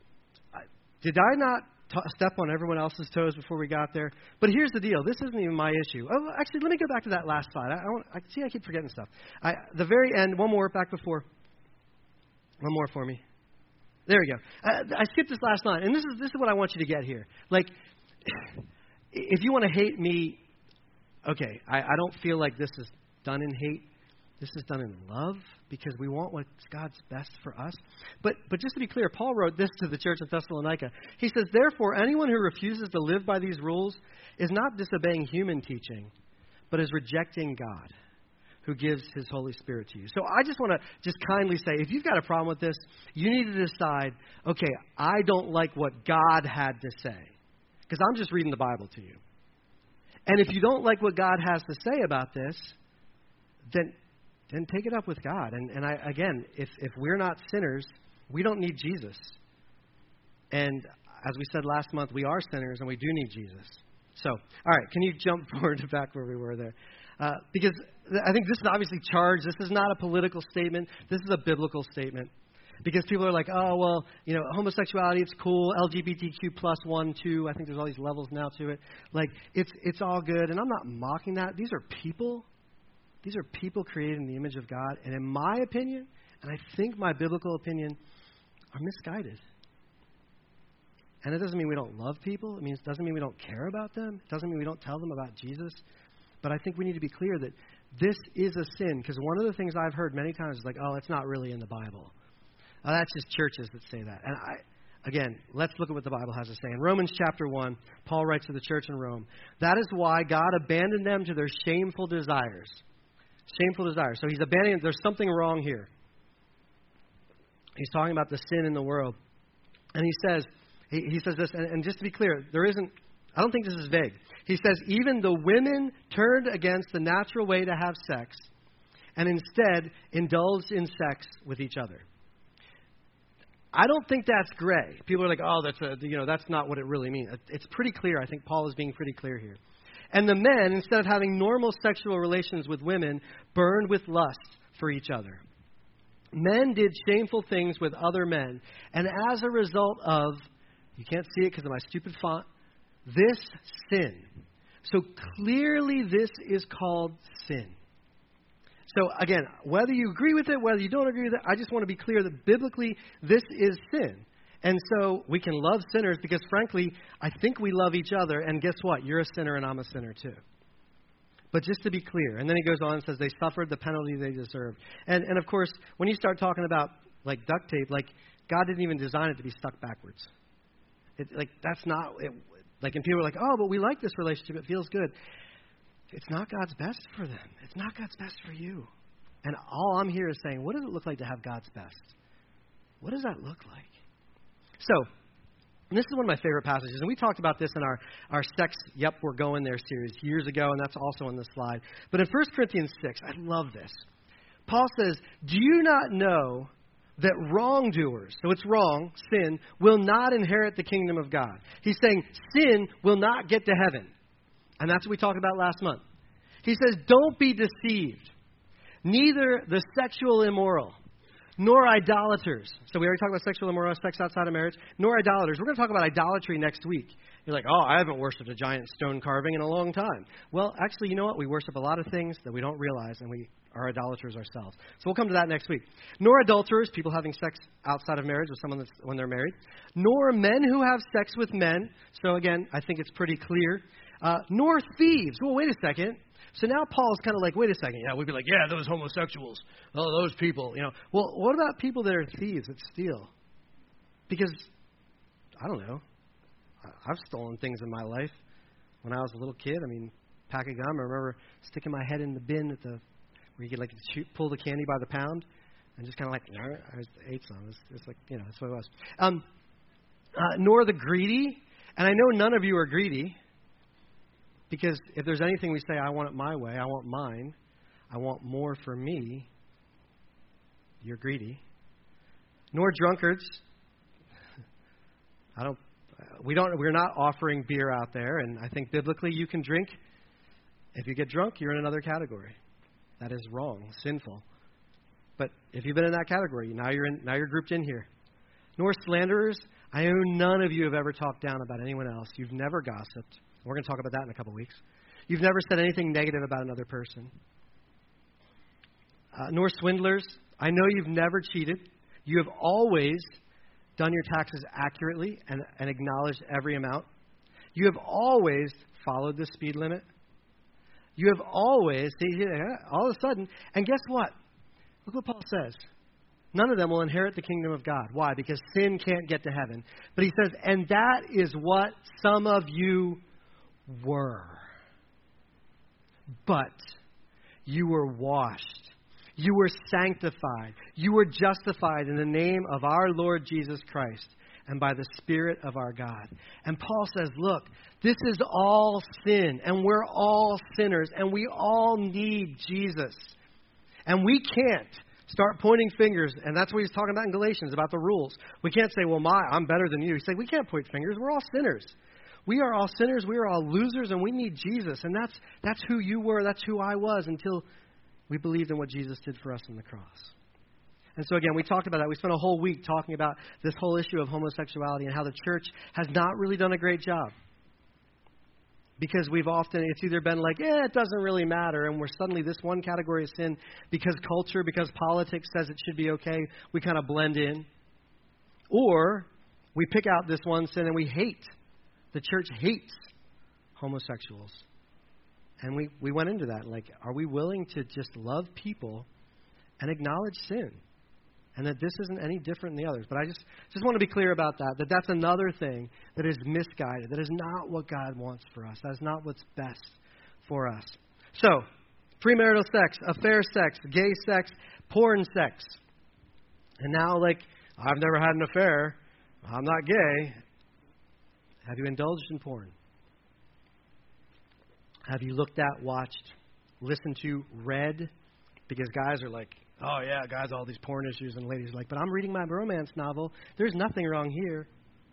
Did I not step on everyone else's toes before we got there? But here's the deal. This isn't even my issue. Oh, actually, let me go back to that last slide. I keep forgetting stuff. The very end, one more back before. One more for me. There we go. I skipped this last line, and this is what I want you to get here. Like, if you want to hate me, okay, I don't feel like this is done in hate. This is done in love, because we want what's God's best for us. But just to be clear, Paul wrote this to the church of Thessalonica. He says, therefore, anyone who refuses to live by these rules is not disobeying human teaching, but is rejecting God, who gives his Holy Spirit to you. So I just want to just kindly say, if you've got a problem with this, you need to decide, okay, I don't like what God had to say, because I'm just reading the Bible to you. And if you don't like what God has to say about this, then take it up with God. And again, if we're not sinners, we don't need Jesus. And as we said last month, we are sinners and we do need Jesus. So, all right, can you jump forward to back where we were there? Because I think this is obviously charged. This is not a political statement. This is a biblical statement. Because people are like, oh, well, homosexuality, it's cool. LGBTQ plus 1, 2. I think there's all these levels now to it. Like, it's all good. And I'm not mocking that. These are people. These are people created in the image of God. And in my opinion, and I think my biblical opinion, are misguided. And it doesn't mean we don't love people. It doesn't mean we don't care about them. It doesn't mean we don't tell them about Jesus. But I think we need to be clear that this is a sin. Because one of the things I've heard many times is like, oh, it's not really in the Bible. That's just churches that say that. And again, let's look at what the Bible has to say. In Romans chapter 1, Paul writes to the church in Rome, that is why God abandoned them to their shameful desires. Shameful desires. So he's abandoning, there's something wrong here. He's talking about the sin in the world. And he says this, and just to be clear, I don't think this is vague. He says, even the women turned against the natural way to have sex, and instead indulged in sex with each other. I don't think that's gray. People are like, oh, that's not what it really means. It's pretty clear. I think Paul is being pretty clear here. And the men, instead of having normal sexual relations with women, burned with lust for each other. Men did shameful things with other men. And as a result of, you can't see it because of my stupid font, this sin. So clearly this is called sin. So again, whether you agree with it, whether you don't agree with it, I just want to be clear that biblically this is sin. And so we can love sinners because, frankly, I think we love each other. And guess what? You're a sinner and I'm a sinner too. But just to be clear. And then he goes on and says they suffered the penalty they deserved. And of course, when you start talking about like duct tape, like God didn't even design it to be stuck backwards. That's not it. Like, and people are like, oh, but we like this relationship. It feels good. It's not God's best for them. It's not God's best for you. And all I'm here is saying, what does it look like to have God's best? What does that look like? So, and this is one of my favorite passages, and we talked about this in our Sex, Yep, We're Going There series years ago, and that's also on the slide. But in 1 Corinthians 6, I love this. Paul says, do you not know that wrongdoers, so it's wrong, sin, will not inherit the kingdom of God? He's saying sin will not get to heaven. And that's what we talked about last month. He says, don't be deceived. Neither the sexual immoral, nor idolaters. So we already talked about sexual immorality, sex outside of marriage, nor idolaters. We're going to talk about idolatry next week. You're like, oh, I haven't worshipped a giant stone carving in a long time. Well, actually, you know what? We worship a lot of things that we don't realize, and we are idolaters ourselves. So we'll come to that next week. Nor adulterers, people having sex outside of marriage with someone when they're married. Nor men who have sex with men. So again, I think it's pretty clear. Nor thieves. Well, wait a second. So now Paul's kind of like, wait a second. Yeah, we'd be like, yeah, those homosexuals. Oh, those people. Well, what about people that are thieves that steal? Because, I don't know. I've stolen things in my life. When I was a little kid, pack of gum. I remember sticking my head in the bin where you could pull the candy by the pound, and just kind of like, I ate some. It's like, that's what it was. Nor the greedy. And I know none of you are greedy. Because if there's anything we say, I want it my way, I want mine, I want more for me, you're greedy. Nor drunkards. We're not offering beer out there, and I think biblically you can drink. If you get drunk, you're in another category. That is wrong, sinful. But if you've been in that category, now you're grouped in here. Nor slanderers. I know none of you have ever talked down about anyone else. You've never gossiped. We're going to talk about that in a couple of weeks. You've never said anything negative about another person. Nor swindlers. I know you've never cheated. You have always done your taxes accurately and acknowledged every amount. You have always followed the speed limit. You have always, all of a sudden, and guess what? Look what Paul says. None of them will inherit the kingdom of God. Why? Because sin can't get to heaven. But he says, and that is what some of you were. But you were washed. You were sanctified. You were justified in the name of our Lord Jesus Christ and by the Spirit of our God. And Paul says, look, this is all sin, and we're all sinners, and we all need Jesus. And we can't start pointing fingers, and that's what he's talking about in Galatians, about the rules. We can't say, well, I'm better than you. He's saying, we can't point fingers. We're all sinners. We are all sinners. We are all losers, and we need Jesus. And that's who you were. That's who I was until we believed in what Jesus did for us on the cross. And so, again, we talked about that. We spent a whole week talking about this whole issue of homosexuality and how the church has not really done a great job. Because it's either been like, it doesn't really matter, and we're suddenly this one category of sin because culture, because politics says it should be okay, we kind of blend in. Or we pick out this one sin and we hate. The church hates homosexuals. And we went into that. Like, are we willing to just love people and acknowledge sin? And that this isn't any different than the others. But I just want to be clear about that that's another thing that is misguided. That is not what God wants for us. That is not what's best for us. So, premarital sex, affair sex, gay sex, porn sex. And now, I've never had an affair. I'm not gay. Have you indulged in porn? Have you looked at, watched, listened to, read Because guys are like, oh, yeah, guys, all these porn issues. And ladies are like, but I'm reading my romance novel. There's nothing wrong here.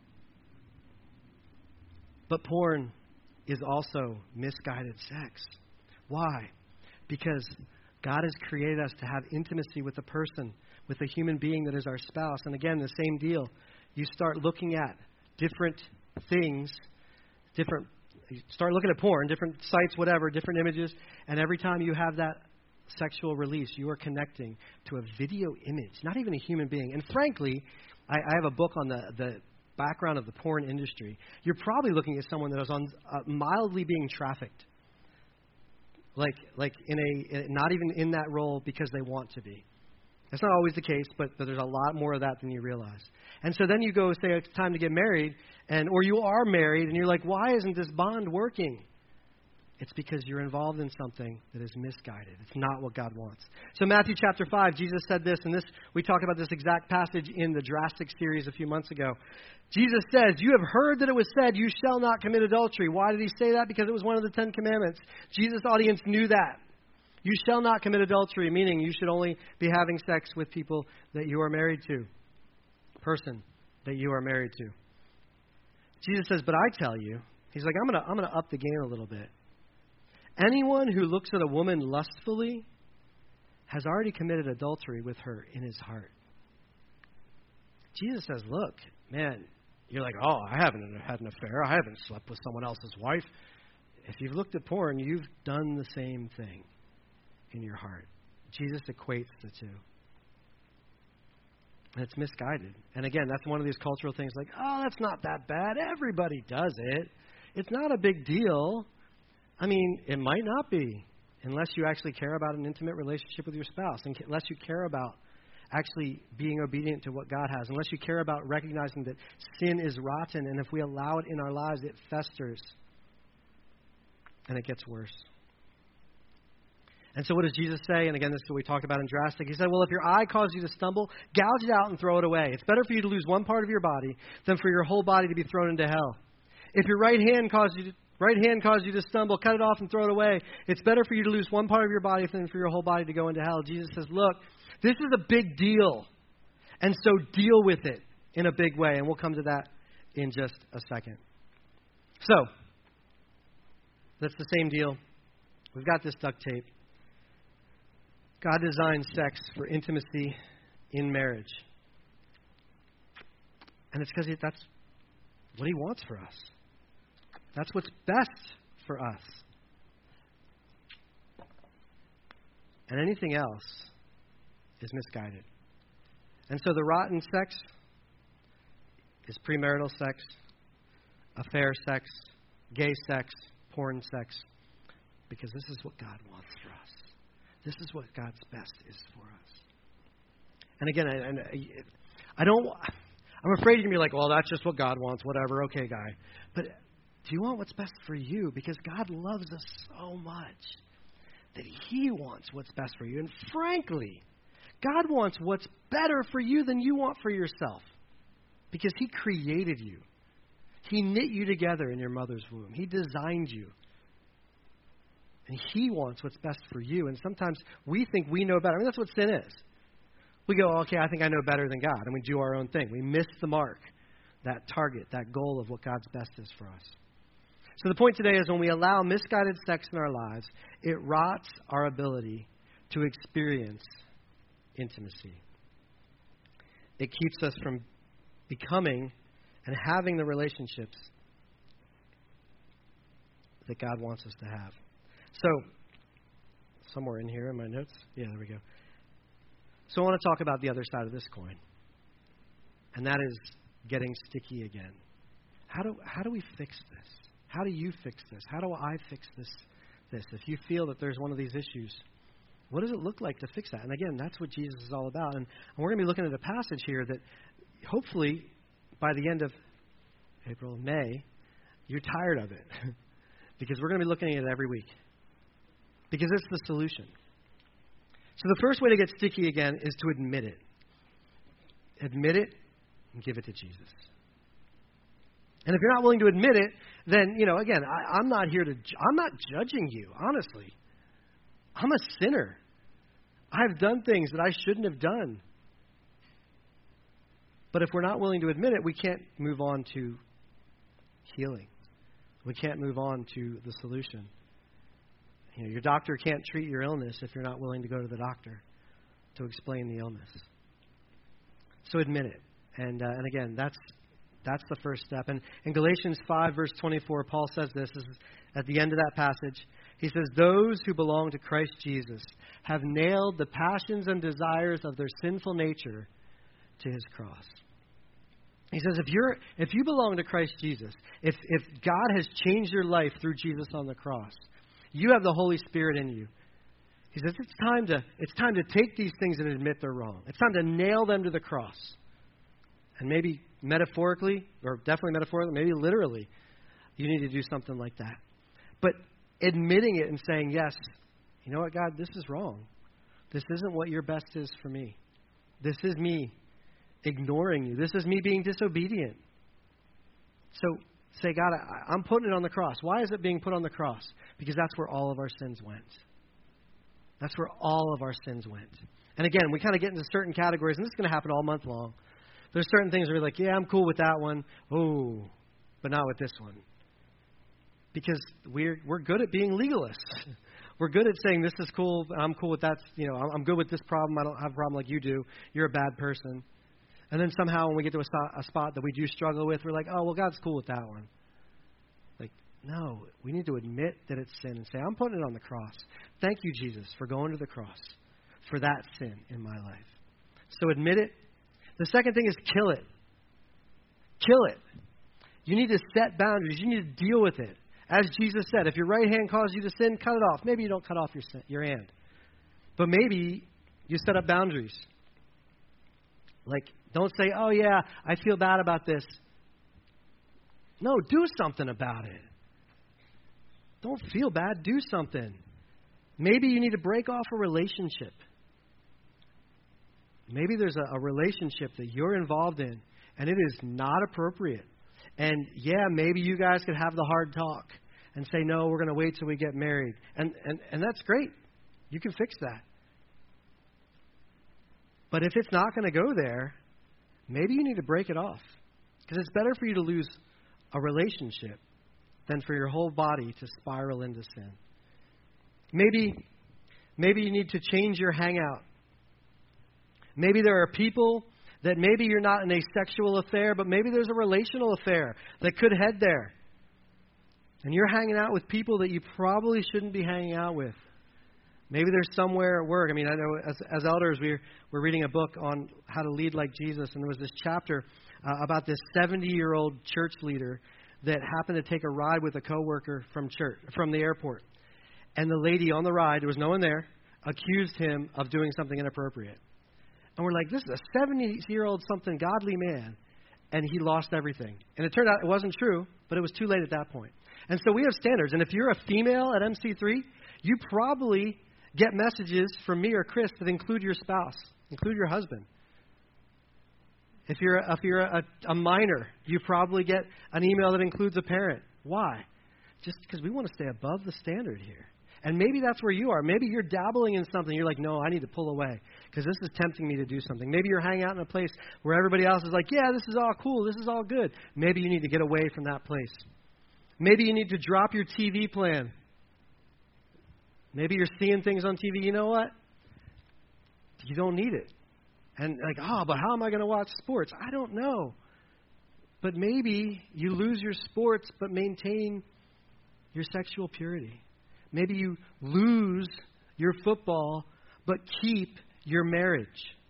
But porn is also misguided sex. Why? Because God has created us to have intimacy with a person, with a human being that is our spouse. And again, the same deal. You start looking at different things, you start looking at porn, different sites, whatever, different images, and every time you have that sexual release, you are connecting to a video image, not even a human being. And frankly, I have a book on the background of the porn industry. You're probably looking at someone that is on mildly being trafficked, like not even in that role because they want to be. That's not always the case, but there's a lot more of that than you realize. And so then you go say it's time to get married, or you are married, and you're like, why isn't this bond working? It's because you're involved in something that is misguided. It's not what God wants. So Matthew chapter 5, Jesus said this, and we talked about this exact passage in the Drastic series a few months ago. Jesus says, you have heard that it was said, you shall not commit adultery. Why did he say that? Because it was one of the 10 commandments. Jesus' audience knew that. You shall not commit adultery, meaning you should only be having sex with people that you are married to. Person that you are married to. Jesus says, but I tell you, he's like, I'm gonna up the game a little bit. Anyone who looks at a woman lustfully has already committed adultery with her in his heart. Jesus says, look, man, you're like, oh, I haven't had an affair. I haven't slept with someone else's wife. If you've looked at porn, you've done the same thing in your heart. Jesus equates the two. And it's misguided. And again, that's one of these cultural things like, oh, that's not that bad. Everybody does it. It's not a big deal. I mean, it might not be unless you actually care about an intimate relationship with your spouse, and unless you care about actually being obedient to what God has, unless you care about recognizing that sin is rotten, and if we allow it in our lives, it festers and it gets worse. And so what does Jesus say? And again, this is what we talked about in Drastic. He said, well, if your eye causes you to stumble, gouge it out and throw it away. It's better for you to lose one part of your body than for your whole body to be thrown into hell. If your right hand causes you to stumble, cut it off and throw it away. It's better for you to lose one part of your body than for your whole body to go into hell. Jesus says, look, this is a big deal. And so deal with it in a big way. And we'll come to that in just a second. So, that's the same deal. We've got this duct tape. God designed sex for intimacy in marriage. And it's because that's what he wants for us. That's what's best for us. And anything else is misguided. And so the rotten sex is premarital sex, affair sex, gay sex, porn sex, because this is what God wants for us. This is what God's best is for us. And again, I'm afraid you're going to be like, well, that's just what God wants, whatever, okay, guy. But do you want what's best for you? Because God loves us so much that he wants what's best for you. And frankly, God wants what's better for you than you want for yourself. Because he created you. He knit you together in your mother's womb. He designed you. And he wants what's best for you. And sometimes we think we know better. I mean, that's what sin is. We go, okay, I think I know better than God. And we do our own thing. We miss the mark, that target, that goal of what God's best is for us. So the point today is when we allow misguided sex in our lives, it rots our ability to experience intimacy. It keeps us from becoming and having the relationships that God wants us to have. So, somewhere in here in my notes. Yeah, there we go. So I want to talk about the other side of this coin. And that is getting sticky again. How do we fix this? How do you fix this? How do I fix this? If you feel that there's one of these issues, what does it look like to fix that? And again, that's what Jesus is all about. And we're going to be looking at a passage here that hopefully by the end of April, May, you're tired of it. Because we're going to be looking at it every week. Because it's the solution. So the first way to get sticky again is to admit it. Admit it and give it to Jesus. And if you're not willing to admit it, then, again, I'm not here I'm not judging you, honestly. I'm a sinner. I've done things that I shouldn't have done. But if we're not willing to admit it, we can't move on to healing. We can't move on to the solution. You know, your doctor can't treat your illness if you're not willing to go to the doctor to explain the illness. So admit it. And again, that's the first step. And in Galatians 5, verse 24, Paul says this is at the end of that passage. He says, those who belong to Christ Jesus have nailed the passions and desires of their sinful nature to his cross. He says, if you belong to Christ Jesus, if God has changed your life through Jesus on the cross, you have the Holy Spirit in you. He says it's time to take these things and admit they're wrong. It's time to nail them to the cross. And maybe metaphorically, or definitely metaphorically, maybe literally, you need to do something like that. But admitting it and saying, yes, you know what, God, this is wrong. This isn't what your best is for me. This is me ignoring you. This is me being disobedient. So say, God, I'm putting it on the cross. Why is it being put on the cross? Because that's where all of our sins went. That's where all of our sins went. And again, we kind of get into certain categories, and this is going to happen all month long. There's certain things where you're like, yeah, I'm cool with that one. Oh, but not with this one. Because we're good at being legalists. We're good at saying this is cool. I'm cool with that. You know, I'm good with this problem. I don't have a problem like you do. You're a bad person. And then somehow when we get to a spot that we do struggle with, we're like, oh, well, God's cool with that one. Like, no, we need to admit that it's sin and say, I'm putting it on the cross. Thank you, Jesus, for going to the cross for that sin in my life. So admit it. The second thing is kill it. Kill it. You need to set boundaries. You need to deal with it. As Jesus said, if your right hand causes you to sin, cut it off. Maybe you don't cut off your hand. But maybe you set up boundaries. Like, don't say, oh, yeah, I feel bad about this. No, do something about it. Don't feel bad. Do something. Maybe you need to break off a relationship. Maybe there's a relationship that you're involved in, and it is not appropriate. And, yeah, maybe you guys could have the hard talk and say, no, we're going to wait till we get married. And that's great. You can fix that. But if it's not going to go there, maybe you need to break it off. Because it's better for you to lose a relationship than for your whole body to spiral into sin. Maybe you need to change your hangout. Maybe there are people that maybe you're not in a sexual affair, but maybe there's a relational affair that could head there. And you're hanging out with people that you probably shouldn't be hanging out with. Maybe there's somewhere at work. I mean, I know as elders, we're reading a book on how to lead like Jesus, and there was this chapter about this 70-year-old church leader that happened to take a ride with a coworker from the airport. And the lady on the ride, there was no one there, accused him of doing something inappropriate. And we're like, this is a 70-year-old something godly man, and he lost everything. And it turned out it wasn't true, but it was too late at that point. And so we have standards. And if you're a female at MC3, you probably get messages from me or Chris that include your spouse, include your husband. If you're a minor, you probably get an email that includes a parent. Why? Just because we want to stay above the standard here. And maybe that's where you are. Maybe you're dabbling in something. You're like, no, I need to pull away because this is tempting me to do something. Maybe you're hanging out in a place where everybody else is like, yeah, this is all cool. This is all good. Maybe you need to get away from that place. Maybe you need to drop your TV plan. Maybe you're seeing things on TV. You know what? You don't need it. And like, but how am I going to watch sports? I don't know. But maybe you lose your sports but maintain your sexual purity. Maybe you lose your football, but keep your marriage.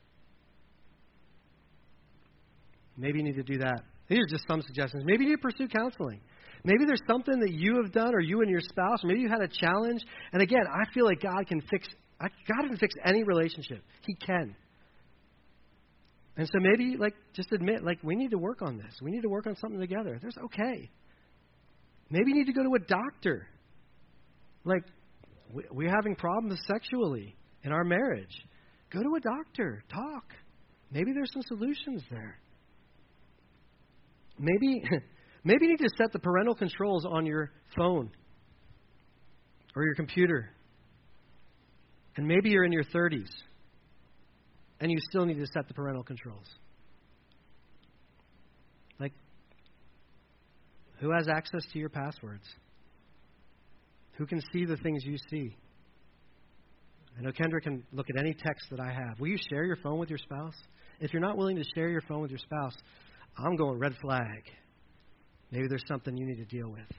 Maybe you need to do that. These are just some suggestions. Maybe you need to pursue counseling. Maybe there's something that you have done or you and your spouse, or maybe you had a challenge. And again, I feel like God can fix any relationship. He can. And so maybe, just admit, we need to work on this. We need to work on something together. That's okay. Maybe you need to go to a doctor. We're having problems sexually in our marriage. Go to a doctor. Talk. Maybe there's some solutions there. Maybe you need to set the parental controls on your phone or your computer. And maybe you're in your 30s and you still need to set the parental controls. Like, who has access to your passwords? Who can see the things you see? I know Kendra can look at any text that I have. Will you share your phone with your spouse? If you're not willing to share your phone with your spouse, I'm going red flag. Maybe there's something you need to deal with.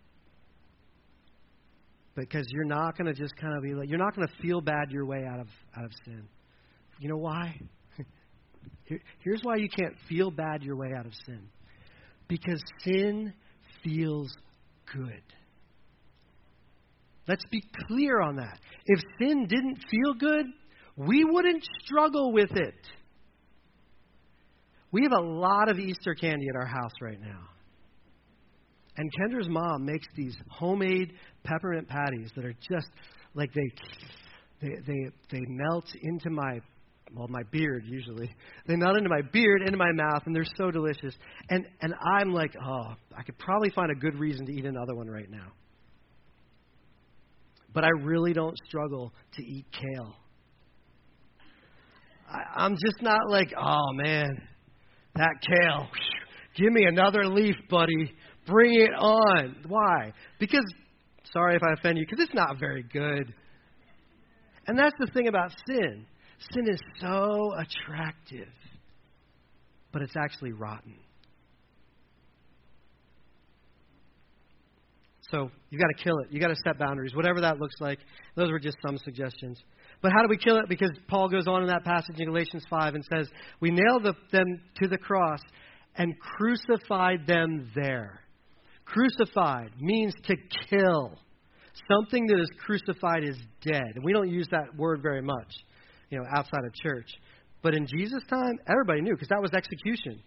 Because you're not going to just kind of be like, you're not going to feel bad your way out of sin. You know why? Here's why you can't feel bad your way out of sin. Because sin feels good. Let's be clear on that. If sin didn't feel good, we wouldn't struggle with it. We have a lot of Easter candy at our house right now. And Kendra's mom makes these homemade peppermint patties that are just like they melt into my beard usually. They melt into my beard, into my mouth, and they're so delicious. And I'm like, oh, I could probably find a good reason to eat another one right now. But I really don't struggle to eat kale. I'm just not like, oh man, that kale, give me another leaf, buddy. Bring it on. Why? Because, sorry if I offend you, because it's not very good. And that's the thing about sin. Sin is so attractive, but it's actually rotten. So you've got to kill it. You've got to set boundaries, whatever that looks like. Those were just some suggestions. But how do we kill it? Because Paul goes on in that passage in Galatians 5 and says, we nailed them to the cross and crucified them there. Crucified means to kill. Something that is crucified is dead. And we don't use that word very much, outside of church. But in Jesus' time, everybody knew because that was execution.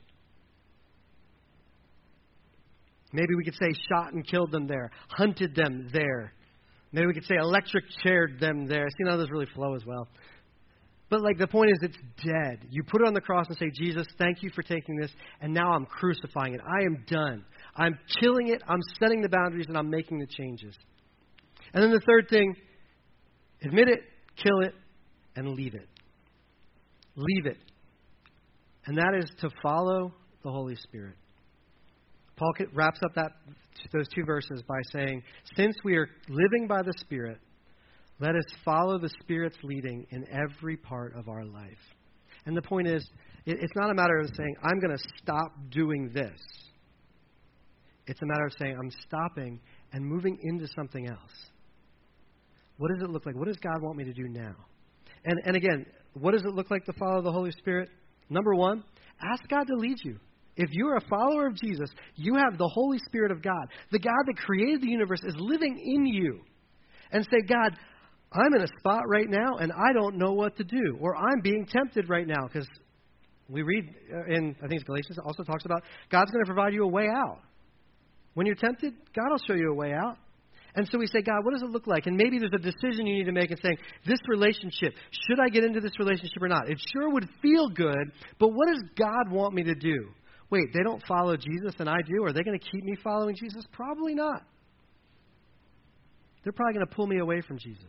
Maybe we could say shot and killed them there, hunted them there. Maybe we could say electric chaired them there. See, none of those really flow as well. But the point is it's dead. You put it on the cross and say, Jesus, thank you for taking this, and now I'm crucifying it. I am done. I'm killing it. I'm setting the boundaries, and I'm making the changes. And then the third thing, admit it, kill it, and leave it. Leave it. And that is to follow the Holy Spirit. Paul wraps up those two verses by saying, since we are living by the Spirit, let us follow the Spirit's leading in every part of our life. And the point is, it's not a matter of saying, I'm going to stop doing this. It's a matter of saying, I'm stopping and moving into something else. What does it look like? What does God want me to do now? And again, what does it look like to follow the Holy Spirit? Number one, ask God to lead you. If you're a follower of Jesus, you have the Holy Spirit of God. The God that created the universe is living in you. And say, God, I'm in a spot right now, and I don't know what to do. Or I'm being tempted right now. Because we read in, I think it's Galatians, it also talks about God's going to provide you a way out. When you're tempted, God will show you a way out. And so we say, God, what does it look like? And maybe there's a decision you need to make and saying, this relationship, should I get into this relationship or not? It sure would feel good, but what does God want me to do? Wait, they don't follow Jesus and I do? Are they going to keep me following Jesus? Probably not. They're probably going to pull me away from Jesus.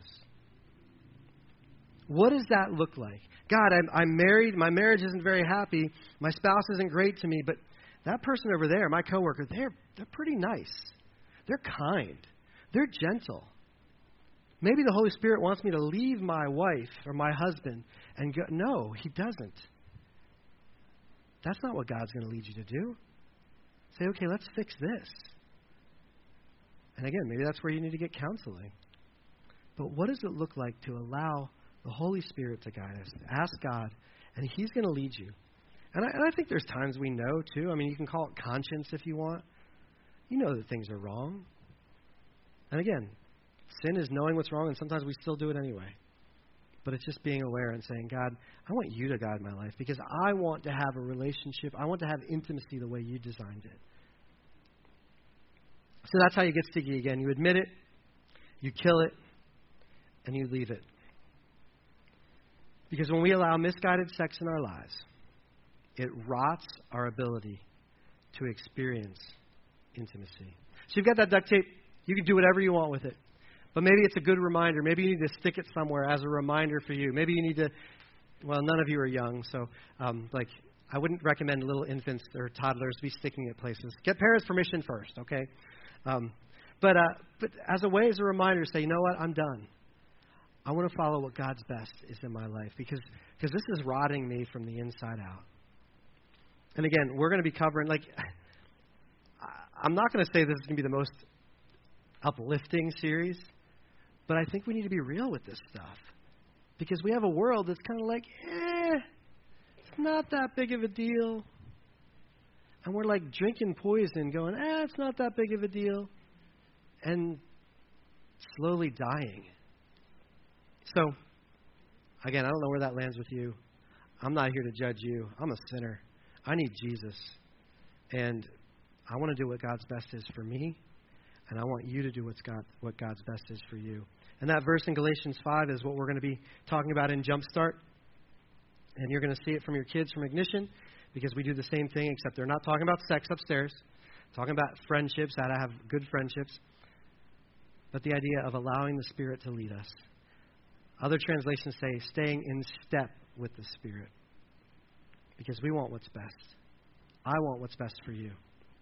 What does that look like? God, I'm married. My marriage isn't very happy. My spouse isn't great to me, but that person over there, my coworker, they're pretty nice. They're kind. They're gentle. Maybe the Holy Spirit wants me to leave my wife or my husband and go. No, He doesn't. That's not what God's going to lead you to do. Say, okay, let's fix this. And again, maybe that's where you need to get counseling. But what does it look like to allow the Holy Spirit to guide us? Ask God, and He's going to lead you. And I think there's times we know, too. I mean, you can call it conscience if you want. You know that things are wrong. And again, sin is knowing what's wrong, and sometimes we still do it anyway. But it's just being aware and saying, God, I want you to guide my life because I want to have a relationship. I want to have intimacy the way you designed it. So that's how you get sticky again. You admit it, you kill it, and you leave it. Because when we allow misguided sex in our lives, it rots our ability to experience intimacy. So you've got that duct tape. You can do whatever you want with it. But maybe it's a good reminder. Maybe you need to stick it somewhere as a reminder for you. Maybe you need to well, none of you are young, so I wouldn't recommend little infants or toddlers be sticking at places. Get parents' permission first, okay? But as a reminder, say, you know what, I'm done. I want to follow what God's best is in my life because this is rotting me from the inside out. And again, we're going to be covering, I'm not going to say this is going to be the most uplifting series, but I think we need to be real with this stuff because we have a world that's kind of it's not that big of a deal. And we're like drinking poison going, it's not that big of a deal. And slowly dying. So, again, I don't know where that lands with you. I'm not here to judge you. I'm a sinner. I need Jesus. And I want to do what God's best is for me. And I want you to do what God's best is for you. And that verse in Galatians 5 is what we're going to be talking about in Jumpstart. And you're going to see it from your kids from Ignition because we do the same thing, except they're not talking about sex upstairs. Talking about friendships, how to have good friendships. But the idea of allowing the Spirit to lead us. Other translations say staying in step with the Spirit. Because we want what's best. I want what's best for you.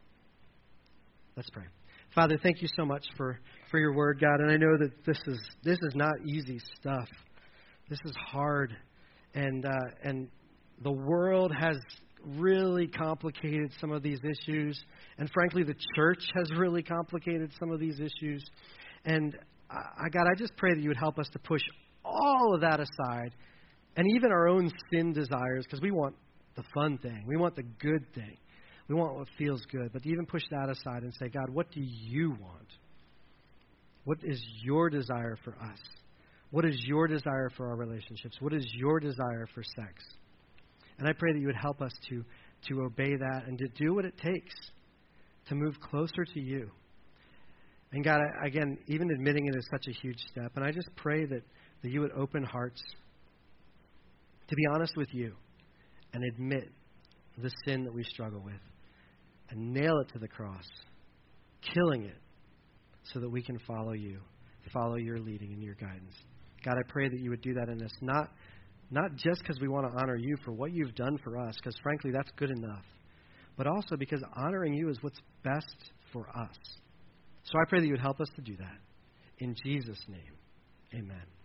Let's pray. Father, thank you so much for your word, God. And I know that this is not easy stuff. This is hard. And the world has really complicated some of these issues. And frankly, the church has really complicated some of these issues. And God, I just pray that you would help us to push all of that aside and even our own sin desires, because we want the fun thing. We want the good thing. We want what feels good. But to even push that aside and say, God, what do you want? What is your desire for us? What is your desire for our relationships? What is your desire for sex? And I pray that you would help us to obey that and to do what it takes to move closer to you. And God, again, even admitting it is such a huge step. And I just pray that you would open hearts to be honest with you and admit the sin that we struggle with and nail it to the cross, killing it so that we can follow you, follow your leading and your guidance. God, I pray that you would do that in us, not just because we want to honor you for what you've done for us, because frankly, that's good enough, but also because honoring you is what's best for us. So I pray that you would help us to do that. In Jesus' name, amen.